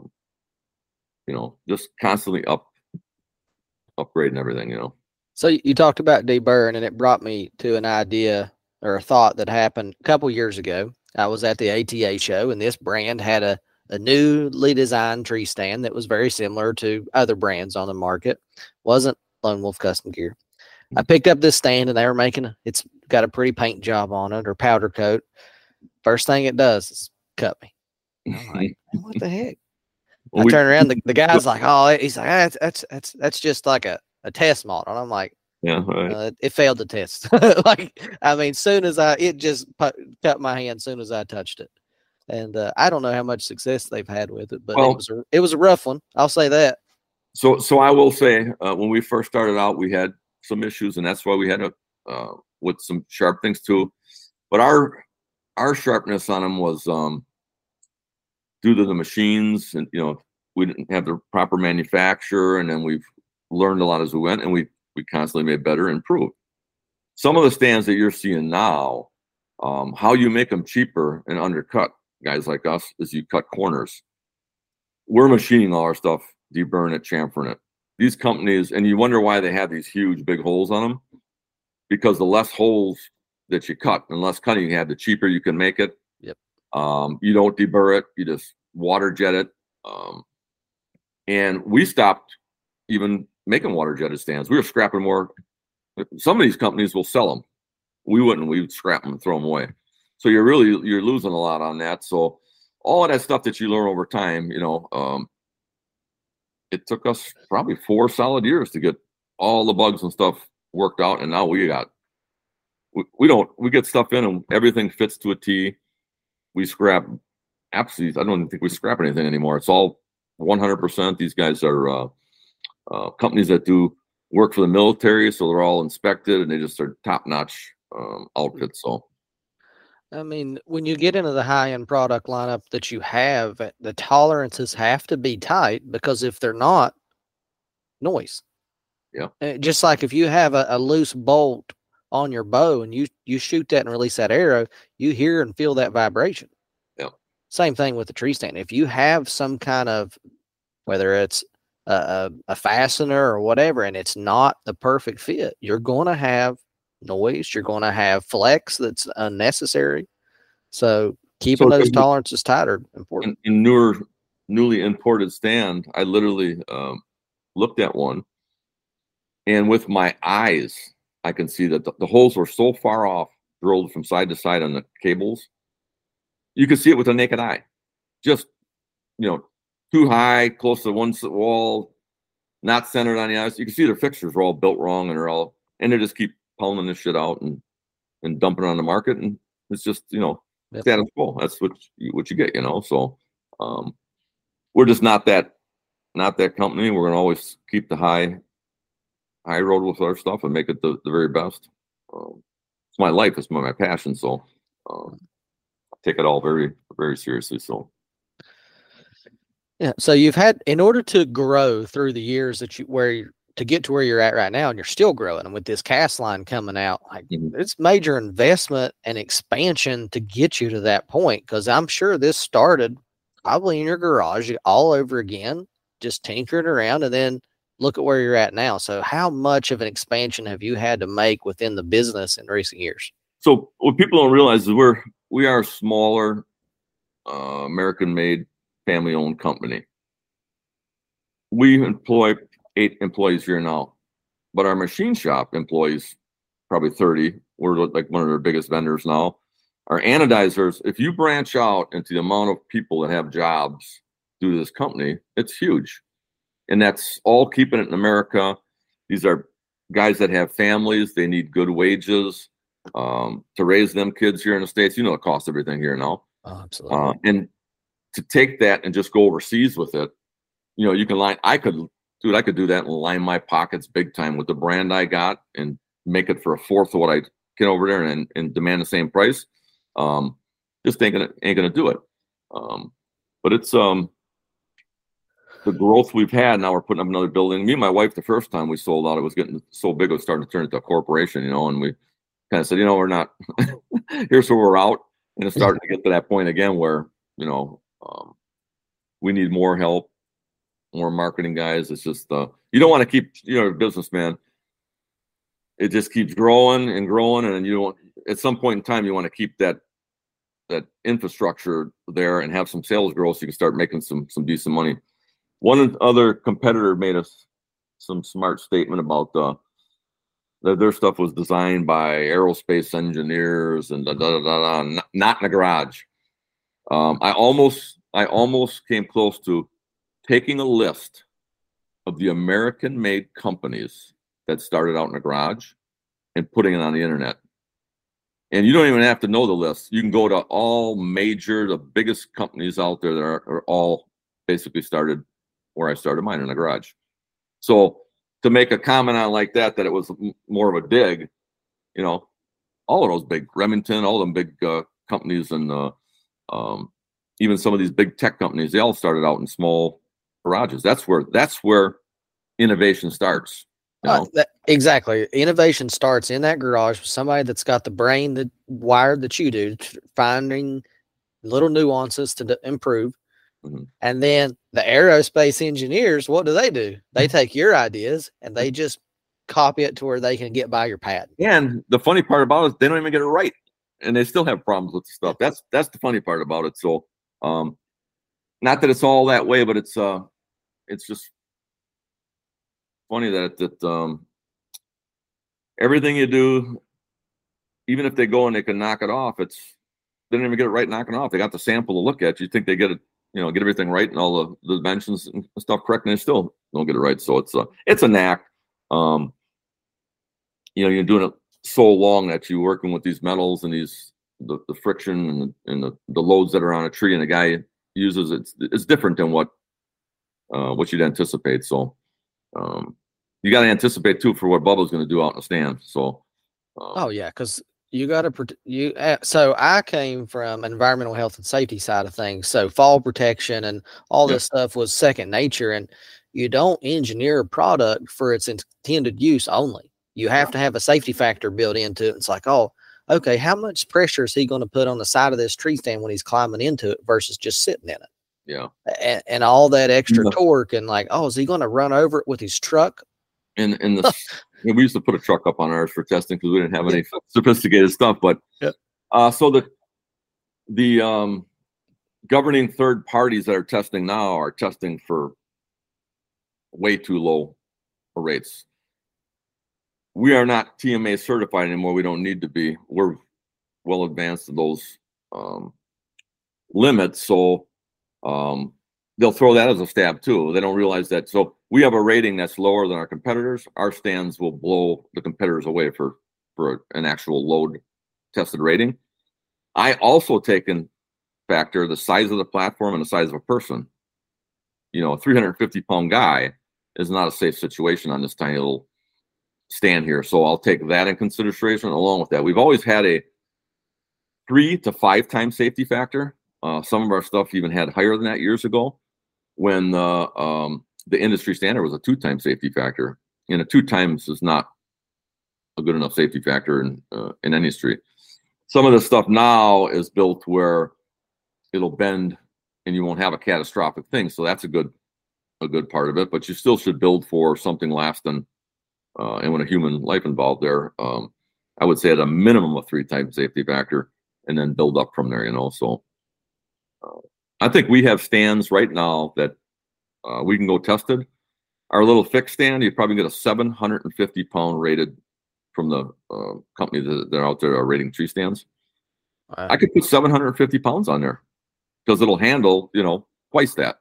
just constantly upgrading everything. So you talked about deburring, and it brought me to an idea or a thought that happened a couple years ago. I was at the ATA show, and this brand had a newly designed tree stand that was very similar to other brands on the market. Wasn't Lone Wolf Custom Gear. I picked up this stand, and they were it's got a pretty paint job on it or powder coat. First thing it does is cut me. I'm like, what the heck? I turn around, the guy's like, he's like, that's just like a test model. And I'm like, yeah, right. It failed the test. Soon as it just cut my hand, soon as I touched it. And I don't know how much success they've had with it, but it was a rough one. I'll say that. So I will say, when we first started out, we had some issues, and that's why we had with some sharp things too. But our sharpness on them was due to the machines, and we didn't have the proper manufacturer, and then we've learned a lot as we went, and we constantly made better, improved. Some of the stands that you're seeing now, how you make them cheaper and undercut guys like us is you cut corners. We're machining all our stuff, deburring it, chamfering it. These companies, and you wonder why they have these huge big holes on them, because the less holes that you cut and less cutting you have, the cheaper you can make it. Yep. You don't deburr it, you just water jet it. And we stopped even making water jetted stands. We were scrapping more. Some of these companies will sell them. We wouldn't. We would scrap them and throw them away. So you're losing a lot on that. So all of that stuff that you learn over time, it took us probably 4 solid years to get all the bugs and stuff worked out. And now we get stuff in and everything fits to a T. We scrap absolutely. I don't even think we scrap anything anymore. It's all 100%. These guys are companies that do work for the military, so they're all inspected, and they just are top-notch outfits. So, when you get into the high-end product lineup that you have, the tolerances have to be tight, because if they're not, noise. Yeah. Just like if you have a loose bolt on your bow and you shoot that and release that arrow, you hear and feel that vibration. Yeah. Same thing with the tree stand. If you have some kind of, whether it's a fastener or whatever, and it's not the perfect fit, you're going to have noise. You're going to have flex that's unnecessary. So keeping those tolerances tight are important. In newly imported stand, I literally looked at one, and with my eyes, I can see that the holes were so far off, drilled from side to side on the cables. You could see it with the naked eye. Just, too high, close to one wall, not centered on the ice. You can see their fixtures were all built wrong, and they just keep pounding this shit out and dumping it on the market, and it's just status quo. That's what you get, So we're just not that company. We're gonna always keep the high road with our stuff and make it the very best. It's my life. It's my passion. So I take it all very, very seriously. So. Yeah. So you've had, in order to grow through the years to get to where you're at right now, and you're still growing, and with this cast line coming out, it's major investment and expansion to get you to that point. Because I'm sure this started probably in your garage all over again, just tinkering around, and then look at where you're at now. So how much of an expansion have you had to make within the business in recent years? So what people don't realize is we are a smaller, American-made, family-owned company. We employ 8 employees here now, but our machine shop employs probably 30. We're like one of their biggest vendors now. Our anodizers, if you branch out into the amount of people that have jobs due to this company, it's huge. And that's all keeping it in America. These are guys that have families. They need good wages to raise them kids here in the States. It costs everything here now. Oh, absolutely. And to take that and just go overseas with it, you can line. I could do that and line my pockets big time with the brand I got and make it for a fourth of what I get over there and demand the same price. Just ain't gonna do it. But it's the growth we've had, now we're putting up another building. Me and my wife, the first time we sold out, it was getting so big, it was starting to turn into a corporation, and we kind of said, we're not, here's where we're out. And it's starting to get to that point again where, we need more help, more marketing guys. It's just, you don't want to keep, a businessman. It just keeps growing and growing. And you want, at some point in time, you want to keep that infrastructure there and have some sales growth so you can start making some decent money. One other competitor made some smart statement about their stuff was designed by aerospace engineers and not in a garage. I almost came close to taking a list of the American-made companies that started out in a garage and putting it on the internet. And you don't even have to know the list. You can go to the biggest companies out there that are all basically started where I started mine, in a garage. So to make a comment on like that it was more of a dig, all of those big Remington, all them big companies, and even some of these big tech companies, they all started out in small garages. That's where innovation starts. Exactly. Innovation starts in that garage with somebody that's got the brain that wired that you do, finding little nuances to improve. Mm-hmm. And then the aerospace engineers, what do? They take your ideas and they just copy it to where they can get by your patent. And the funny part about it is they don't even get it right, and they still have problems with the stuff. That's the funny part about it. So, not that it's all that way, but it's just funny that everything you do, even if they go and they can knock it off, they don't even get it right knocking it off. They got the sample to look at. You think they get it, get everything right and all the dimensions and stuff correct, and they still don't get it right. So it's a knack. You're doing it so long that you're working with these metals and the friction and the loads that are on a tree, and the guy uses it's different than what you'd anticipate. So you got to anticipate too for what Bubba's going to do out in the stand. So because you got to so I came from environmental health and safety side of things, so fall protection and all this stuff was second nature, and you don't engineer a product for its intended use only. You have to have a safety factor built into it. It's like, okay, how much pressure is he going to put on the side of this tree stand when he's climbing into it versus just sitting in it? Yeah. And all that extra torque, and is he going to run over it with his truck? And we used to put a truck up on ours for testing because we didn't have any sophisticated stuff. But so the governing third parties that are testing now are testing for way too low rates. We are not TMA certified anymore. We don't need to be. We're well advanced to those limits. So they'll throw that as a stab too. They don't realize that. So we have a rating that's lower than our competitors. Our stands will blow the competitors away for an actual load tested rating. I also take in factor the size of the platform and the size of a person. A 350-pound guy is not a safe situation on this tiny little stand here. So I'll take that in consideration along with that. We've always had a 3 to 5 times safety factor. Some of our stuff even had higher than that years ago when the industry standard was a 2-time safety factor. And a 2 times is not a good enough safety factor in any industry. Some of the stuff now is built where it'll bend and you won't have a catastrophic thing. So that's a good part of it, but you still should build for something lasting. And when a human life involved there, I would say at a minimum of 3 times safety factor and then build up from there, So I think we have stands right now that we can go tested. Our little fixed stand, you probably get a 750-pound rated from the company that are out there are rating tree stands. Wow. I could put 750 pounds on there because it'll handle, twice that.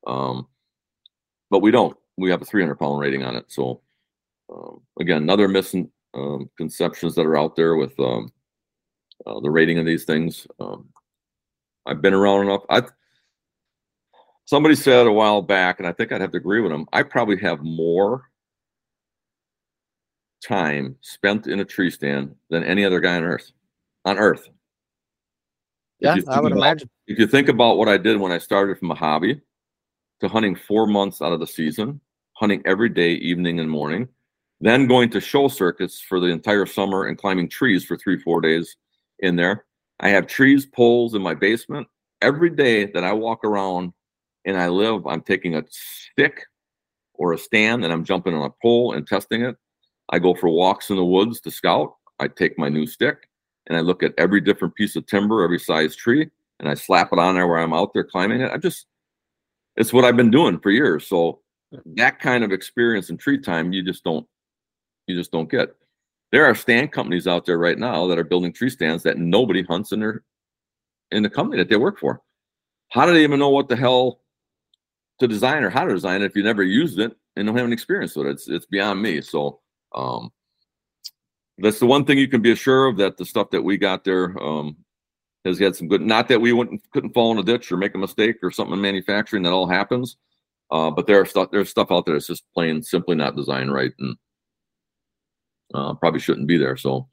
But we don't. We have a 300-pound rating on it. So again, another misconceptions that are out there with the rating of these things. I've been around enough. Somebody said a while back, and I think I'd have to agree with them, I probably have more time spent in a tree stand than any other guy on earth. Yeah, I would imagine. If you think about what I did when I started from a hobby to hunting 4 months out of the season, hunting every day, evening and morning, then going to show circuits for the entire summer and climbing trees for 3-4 days in there. I have trees, poles in my basement. Every day that I walk around and I live, I'm taking a stick or a stand and I'm jumping on a pole and testing it. I go for walks in the woods to scout. I take my new stick and I look at every different piece of timber, every size tree, and I slap it on there where I'm out there climbing it. It's what I've been doing for years. So that kind of experience in tree time, you just don't get. There are stand companies out there right now that are building tree stands that nobody hunts in the company that they work for. How do they even know what the hell to design or how to design it if you never used it and don't have any experience with it? It's beyond me. So that's the one thing you can be assured of, that the stuff that we got there has had some good, not that we couldn't fall in a ditch or make a mistake or something in manufacturing. That all happens. But there's stuff out there that's just plain simply not designed right and probably shouldn't be there. So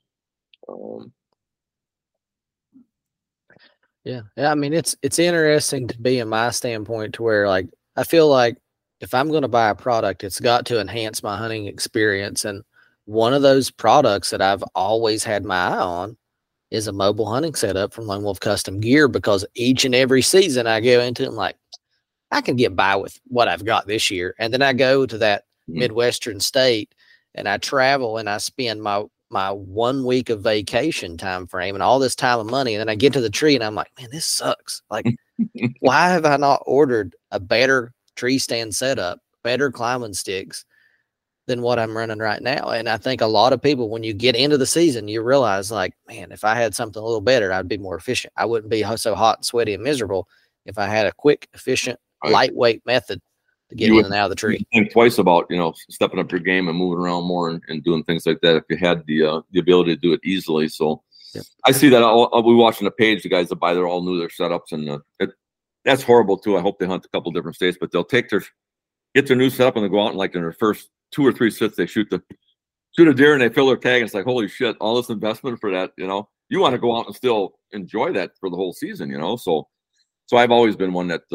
yeah. I mean, it's interesting to be in my standpoint to where, like, I feel like if I'm going to buy a product, it's got to enhance my hunting experience. And one of those products that I've always had my eye on is a mobile hunting setup from Lone Wolf Custom Gear, because each and every season I go into it, I'm like, I can get by with what I've got this year. And then I go to that Midwestern state and I travel and I spend my 1 week of vacation time frame and all this time and money. And then I get to the tree and I'm like, man, this sucks. Like, why have I not ordered a better tree stand setup, better climbing sticks than what I'm running right now? And I think a lot of people, when you get into the season, you realize, like, man, if I had something a little better, I'd be more efficient. I wouldn't be so hot and sweaty and miserable if I had a quick, efficient, lightweight method to get in and out of the tree. Think twice about, stepping up your game and moving around more and doing things like that if you had the ability to do it easily. So yep. I see that. I'll be watching the page, the guys that buy, they're all new, their setups, and that's horrible too. I hope they hunt a couple different states, but they'll get their new setup and they go out and, like, in their first 2 or 3 sits, they shoot a deer and they fill their tag. And it's like, holy shit, all this investment for that. You want to go out and still enjoy that for the whole season. So I've always been one that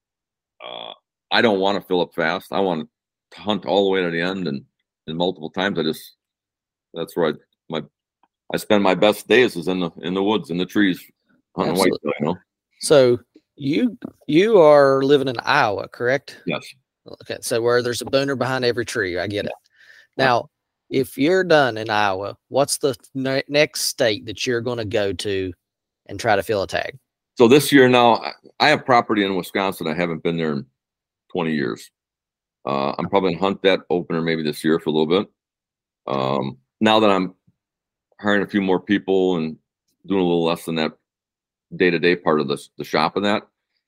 I don't want to fill up fast. I want to hunt all the way to the end and multiple times. That's where I spend my best days is in the woods, in the trees, hunting whitetail. So you are living in Iowa, correct? Yes. Okay, so where there's a booner behind every tree, I get it. Now, if you're done in Iowa, what's the next state that you're going to go to and try to fill a tag? So this year now, I have property in Wisconsin. I haven't been there in 20 years. I'm probably going to hunt that opener maybe this year for a little bit. Now that I'm hiring a few more people and doing a little less than that day-to-day part of the shop and that,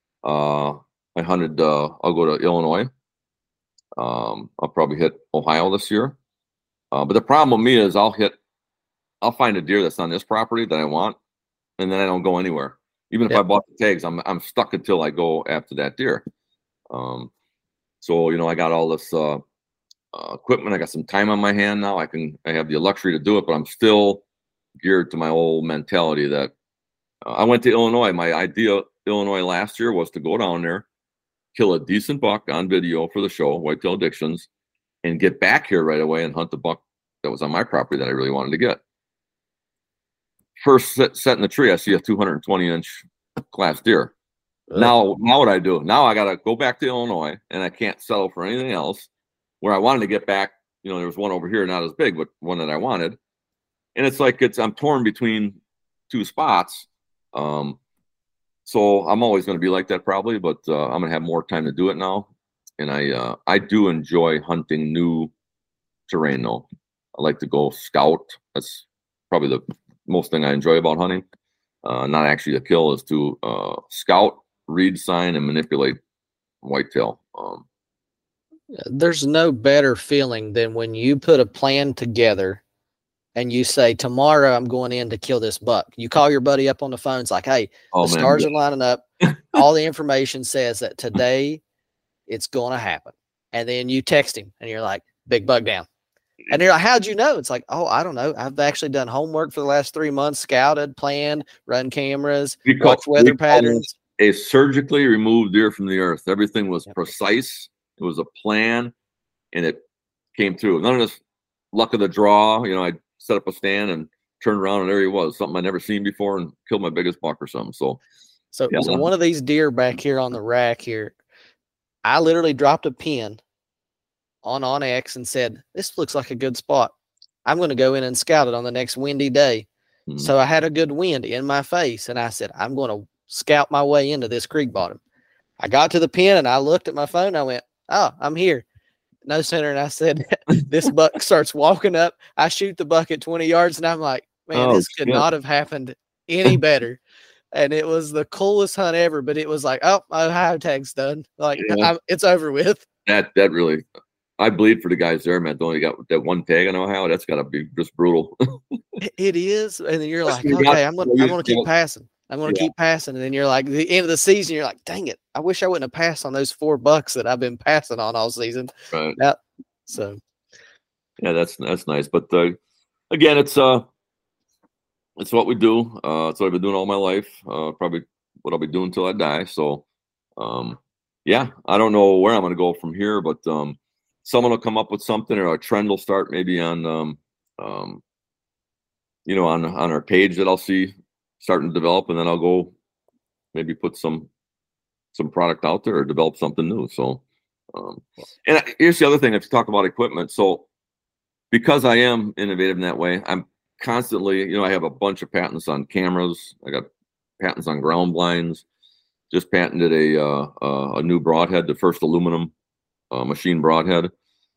I hunted, I'll go to Illinois. I'll probably hit Ohio this year. But the problem with me is I'll find a deer that's on this property that I want, and then I don't go anywhere. Even if I bought the tags, I'm stuck until I go after that deer. So I got all this equipment. I got some time on my hand now. I have the luxury to do it, but I'm still geared to my old mentality that I went to Illinois. My idea Illinois last year was to go down there, kill a decent buck on video for the show, Whitetail Addictions, and get back here right away and hunt the buck that was on my property that I really wanted to get. First set in the tree, I see a 220-inch class deer. Now what I do? Now I got to go back to Illinois, and I can't settle for anything else. Where I wanted to get back, there was one over here, not as big, but one that I wanted. And it's like I'm torn between 2 spots. So I'm always going to be like that probably, but I'm going to have more time to do it now. And I do enjoy hunting new terrain though. I like to go scout. That's probably the most thing I enjoy about hunting. Not actually to kill, is to scout, read sign, and manipulate whitetail. There's no better feeling than when you put a plan together and you say, tomorrow I'm going in to kill this buck. You call your buddy up on the phone. It's like, hey, stars are lining up. All the information says that today it's going to happen. And then you text him and you're like, big buck down. And you're like, how'd you know? It's like, oh, I don't know. I've actually done homework for the last 3 months, scouted, planned, run cameras, watched weather patterns. a surgically removed deer from the earth. Everything was precise. It was a plan, and it came through. None of this luck of the draw. I set up a stand and turned around, and there he was, something I'd never seen before, and killed my biggest buck or something. So one of these deer back here on the rack here, I literally dropped a pin on OnX and said, "This looks like a good spot. I'm going to go in and scout it on the next windy day." Mm-hmm. So I had a good wind in my face, and I said, "I'm going to scout my way into this creek bottom." I got to the pin, and I looked at my phone. I went, "Oh, I'm here." No sooner than I said, this buck starts walking up. I shoot the buck at 20 yards, and I'm like, man, this could not have happened any better. And it was the coolest hunt ever, but it was like, oh, my high tag's done. Like, it's over with. That really, I bleed for the guys there, man. They only got that one tag in Ohio. That's got to be just brutal. It is. And then you're like, okay, I'm going to keep passing. I'm going to keep passing. And then you're like, the end of the season, you're like, dang it. I wish I wouldn't have passed on those 4 bucks that I've been passing on all season. Right. So. Yeah, that's nice. But again, it's what we do. It's what I've been doing all my life. Probably what I'll be doing until I die. So, I don't know where I'm going to go from here, but someone will come up with something, or a trend will start maybe on, on our page that I'll see starting to develop, and then I'll go maybe put some product out there or develop something new. So, and here's the other thing, if you talk about equipment. So because I am innovative in that way, I'm constantly, I have a bunch of patents on cameras. I got patents on ground blinds, just patented a new broadhead, the first aluminum machine broadhead.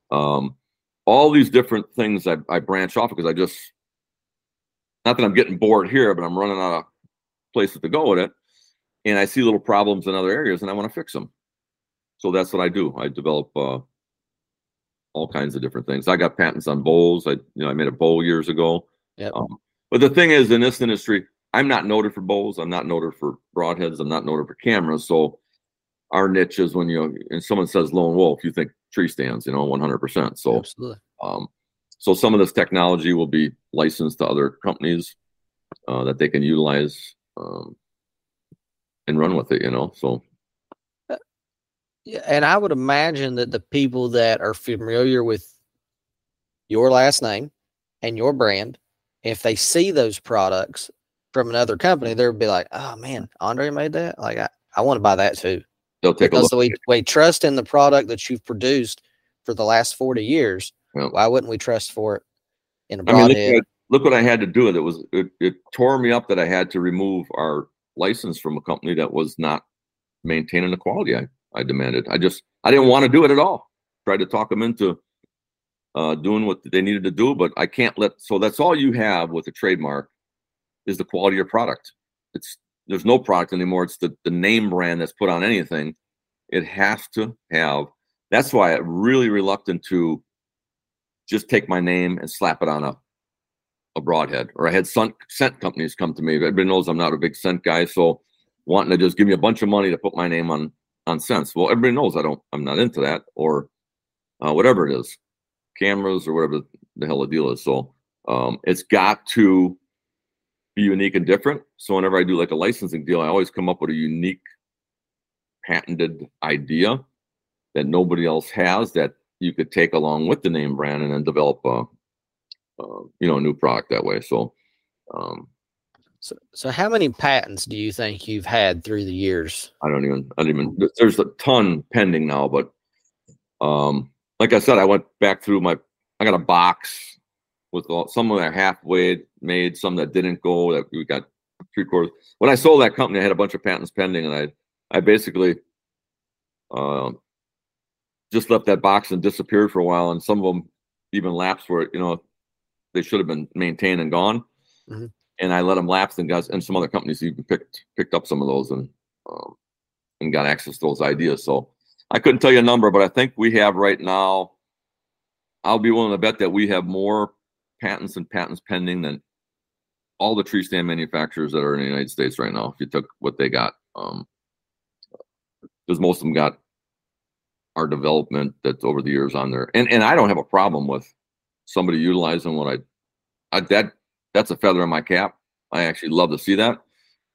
All these different things I branch off because I just, not that I'm getting bored here, but I'm running out of places to go with it. And I see little problems in other areas and I want to fix them. So that's what I do. I develop all kinds of different things. I got patents on bowls. I made a bowl years ago. Yep. But the thing is, in this industry, I'm not noted for bowls. I'm not noted for broadheads. I'm not noted for cameras. So our niche is when and someone says lone wolf, you think tree stands, 100%. So, absolutely. So some of this technology will be licensed to other companies that they can utilize and run with it, So. Yeah, and I would imagine that the people that are familiar with your last name and your brand, if they see those products from another company, they'll be like, "Oh man, Andre made that. Like, I want to buy that too." They'll take because a look. we trust in the product that you've produced for the last 40 years. Yep. Why wouldn't we trust for it in a broadhead? Look what I had to do. It tore me up that I had to remove our license from a company that was not maintaining the quality I demanded. I didn't want to do it at all. Tried to talk them into doing what they needed to do, but I can't so that's all you have with a trademark is the quality of your product. There's no product anymore. It's the name brand that's put on anything. It has to have. That's why I'm really reluctant to just take my name and slap it on a broadhead. Or I had scent companies come to me. Everybody knows I'm not a big scent guy, so wanting to just give me a bunch of money to put my name on scents. Well, everybody knows I'm not into that, or whatever it is, cameras or whatever the hell the deal is. So it's got to be unique and different. So whenever I do like a licensing deal, I always come up with a unique patented idea that nobody else has that you could take along with the name brand and then develop a new product that way. So, so how many patents do you think you've had through the years? I don't even, there's a ton pending now, but like I said, I went back through I got a box with some that are halfway made, some that didn't go, that we got 3/4. When I sold that company, I had a bunch of patents pending, and I basically just left that box and disappeared for a while, and some of them even lapsed where they should have been maintained and gone. Mm-hmm. And I let them lapse, and some other companies even picked up some of those and got access to those ideas. So I couldn't tell you a number, but I think we have right now, I'll be willing to bet that we have more patents and patents pending than all the tree stand manufacturers that are in the United States right now. If you took what they got, because most of them got our development that's over the years on there. And I don't have a problem with somebody utilizing what that's a feather in my cap. I actually love to see that.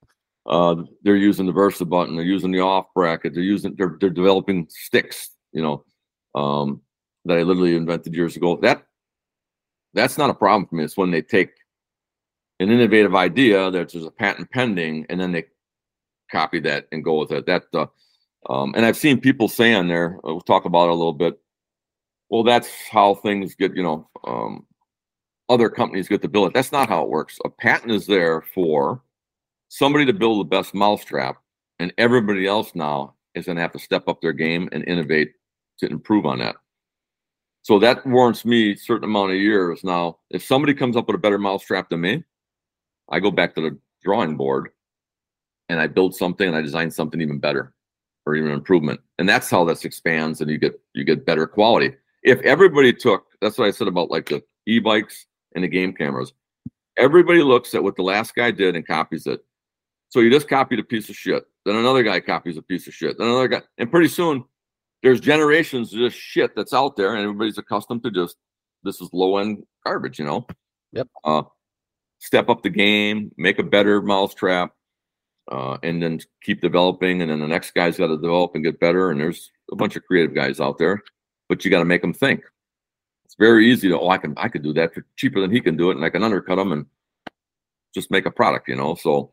They're using the Versa button. They're using the off bracket. They're developing sticks, that I literally invented years ago. That's not a problem for me. It's when they take an innovative idea that there's a patent pending, and then they copy that and go with it. And I've seen people say on there, we'll talk about it a little bit. Well, that's how things get, other companies get to build it. That's not how it works. A patent is there for somebody to build the best mousetrap, and everybody else now is going to have to step up their game and innovate to improve on that. So that warrants me a certain amount of years. Now, if somebody comes up with a better mousetrap than me, I go back to the drawing board and I build something and I design something even better or even improvement. And that's how this expands, and you get better quality. If everybody that's what I said about like the e-bikes and the game cameras. Everybody looks at what the last guy did and copies it. So you just copied a piece of shit. Then another guy copies a piece of shit. Then another guy. And pretty soon, there's generations of just shit that's out there, and everybody's accustomed to this is low-end garbage, Yep. Step up the game, make a better mousetrap, and then keep developing. And then the next guy's got to develop and get better. And there's a bunch of creative guys out there, but you got to make them think. It's very easy to, I could do that for cheaper than he can do it, and I can undercut him and just make a product, So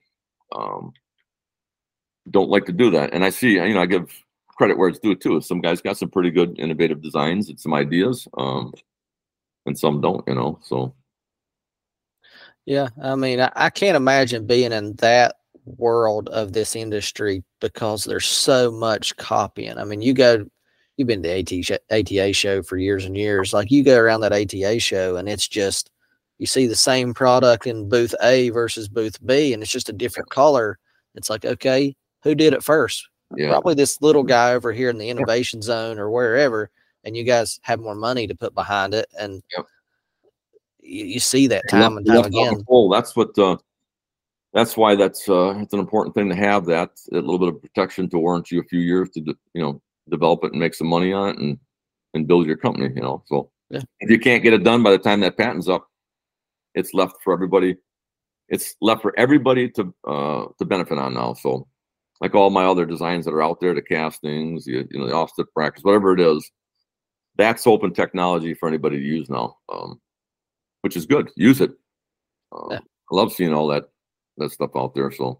don't like to do that. And I see, I give credit where it's due too. Some guys got some pretty good innovative designs and some ideas, and some don't, So yeah, I mean, I can't imagine being in that world of this industry because there's so much copying. I mean, you've been to the ATA show for years and years. Like, you go around that ATA show and it's just, you see the same product in booth A versus booth B, and it's just a different color. It's like, okay, who did it first? Yeah. Probably this little guy over here in the innovation zone or wherever, and you guys have more money to put behind it. And you see that time and time again. That's why it's an important thing to have that a little bit of protection to warrant you a few years to, develop it and make some money on it and build your company, So if you can't get it done by the time that patent's up, it's left for everybody. It's left for everybody to benefit on now. So like all my other designs that are out there, the castings, the offset brackets, whatever it is, that's open technology for anybody to use now, which is good. Use it. I love seeing all that stuff out there. So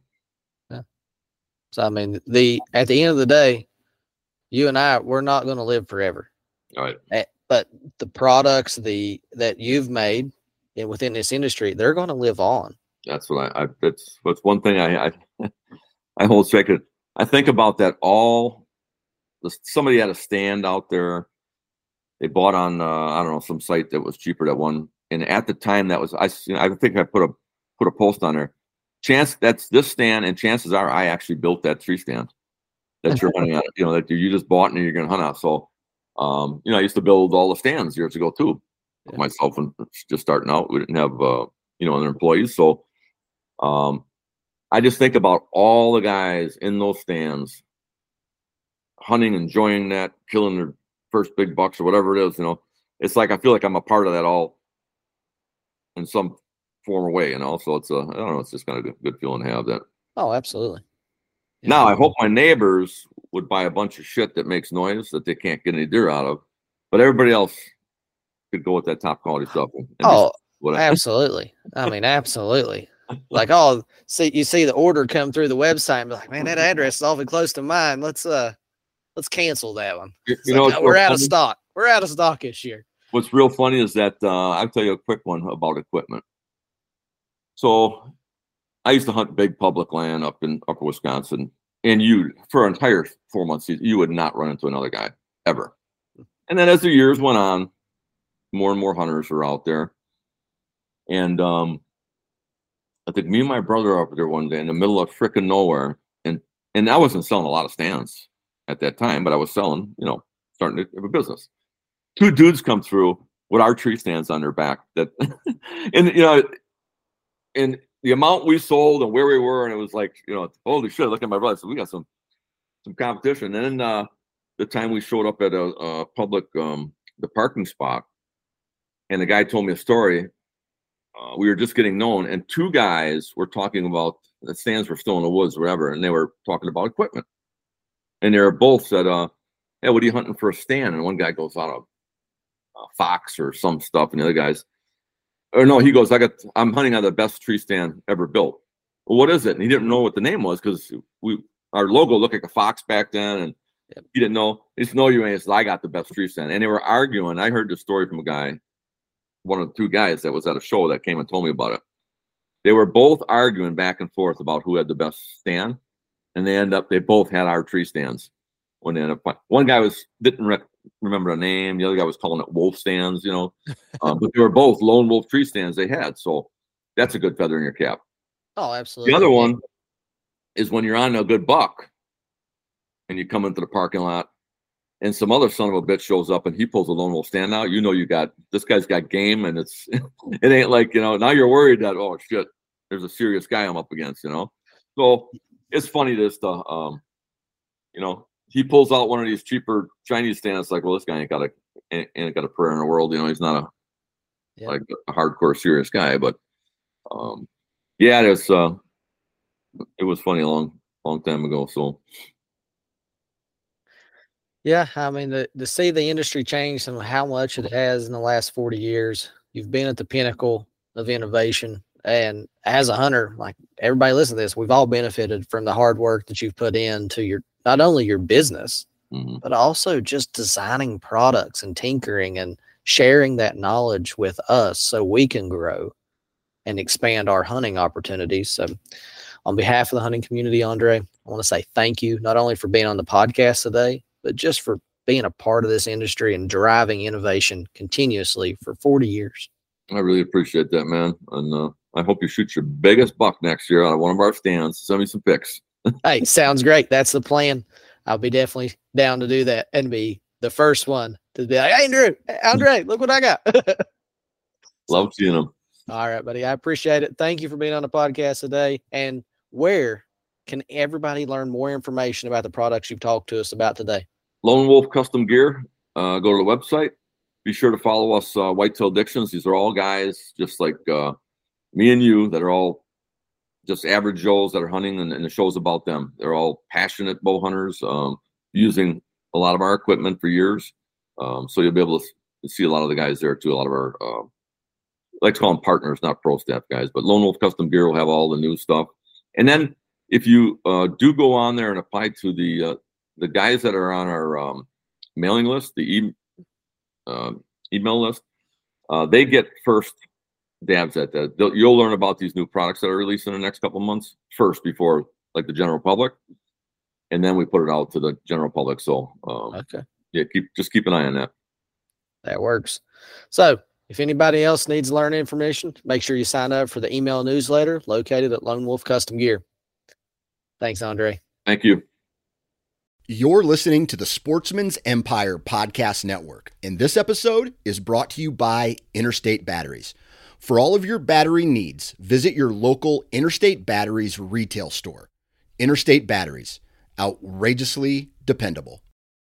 I mean, at the end of the day, you and I, we're not going to live forever. All right. But the products that you've made within this industry, they're going to live on. That's what that's one thing I hold sacred. I think about that somebody had a stand out there. They bought on, I don't know, some site that was cheaper, that one. And at the time I think I put a post on there. That's this stand, and chances are I actually built that tree stand that you're hunting on, that you just bought and you're going to hunt on. So, I used to build all the stands years ago too, myself, and just starting out. We didn't have, other employees. So, I just think about all the guys in those stands hunting, enjoying that, killing their first big bucks or whatever it is, It's like I feel like I'm a part of that all in some form or way, So it's I don't know, it's just kind of a good feeling to have that. Oh, absolutely. Yeah. Now I hope my neighbors would buy a bunch of shit that makes noise that they can't get any deer out of, but everybody else could go with that top quality stuff. Absolutely. I mean, absolutely. Like, you see the order come through the website and be like, man, that address is awfully close to mine. Let's cancel that one. We're out of stock. We're out of stock this year. What's real funny is that I'll tell you a quick one about equipment. So I used to hunt big public land up in upper Wisconsin, and for an entire 4-month season, you would not run into another guy ever. And then as the years went on, more and more hunters were out there. And I think me and my brother were up there one day in the middle of frickin' nowhere. And I wasn't selling a lot of stands at that time, but I was selling, starting to have a business. 2 dudes come through with our tree stands on their back and the amount we sold and where we were, and it was like, holy shit, look at my brother. So we got some competition. And then the time we showed up at a public, the parking spot, and the guy told me a story. We were just getting known, and 2 guys were talking about the stands were still in the woods, wherever, and they were talking about equipment. And they were both said, "Hey, what are you hunting for a stand?" And one guy goes out of fox or some stuff, and the other guy's, or no, he goes, "I'm hunting on the best tree stand ever built." Well, what is it? And he didn't know what the name was because our logo looked like a fox back then, and he didn't know. He just know you, and he said, "I got the best tree stand." And they were arguing. I heard the story from a guy, one of the two guys that was at a show that came and told me about it. They were both arguing back and forth about who had the best stand, and they both had our tree stands. When they ended up, one guy didn't remember the name, the other guy was calling it wolf stands, but they were both lone wolf tree stands they had. So that's a good feather in your cap. Oh, absolutely. The other one is when you're on a good buck, and you come into the parking lot, and some other son of a bitch shows up and he pulls a lone wolf stand out. This guy's got game, and it ain't like, now you're worried that, oh shit, there's a serious guy I'm up against, So it's funny this stuff. He pulls out one of these cheaper Chinese stands, like, well, this guy ain't got a prayer in the world, he's not like a hardcore serious guy, but it was funny a long time ago. So yeah, I mean, to see the industry change and how much it has in the last 40 years, you've been at the pinnacle of innovation. And as a hunter, like everybody listen to this, we've all benefited from the hard work that you've put into not only your business, but also just designing products and tinkering and sharing that knowledge with us so we can grow and expand our hunting opportunities. So on behalf of the hunting community, Andre, I want to say thank you, not only for being on the podcast today, but just for being a part of this industry and driving innovation continuously for 40 years. I really appreciate that, man. And I hope you shoot your biggest buck next year out of one of our stands. Send me some pics. Hey, sounds great. That's the plan. I'll be definitely down to do that and be the first one to be like, "Hey, Andre, look what I got." Love seeing them. All right, buddy. I appreciate it. Thank you for being on the podcast today. And where can everybody learn more information about the products you've talked to us about today? Lone Wolf Custom Gear. Go to the website. Be sure to follow us, Whitetail Dictions. These are all guys just like me and you that are all just average Joes that are hunting, and the show's about them. They're all passionate bow hunters, using a lot of our equipment for years. So you'll be able to see a lot of the guys there too. A lot of our, I like to call them partners, not pro staff guys, but Lone Wolf Custom Gear will have all the new stuff. And then if you do go on there and apply to the guys that are on our mailing list, the email list, they get first dabs at that. You'll learn about these new products that are released in the next couple of months first before like the general public, and then we put it out to the general public. So okay, keep an eye on that. That works. So if anybody else needs to learn information, make sure you sign up for the email newsletter located at Lone Wolf Custom Gear. Thanks, Andre. Thank you. You're listening to the Sportsman's Empire Podcast Network, and this episode is brought to you by Interstate Batteries. For all of your battery needs, visit your local Interstate Batteries retail store. Interstate Batteries, outrageously dependable.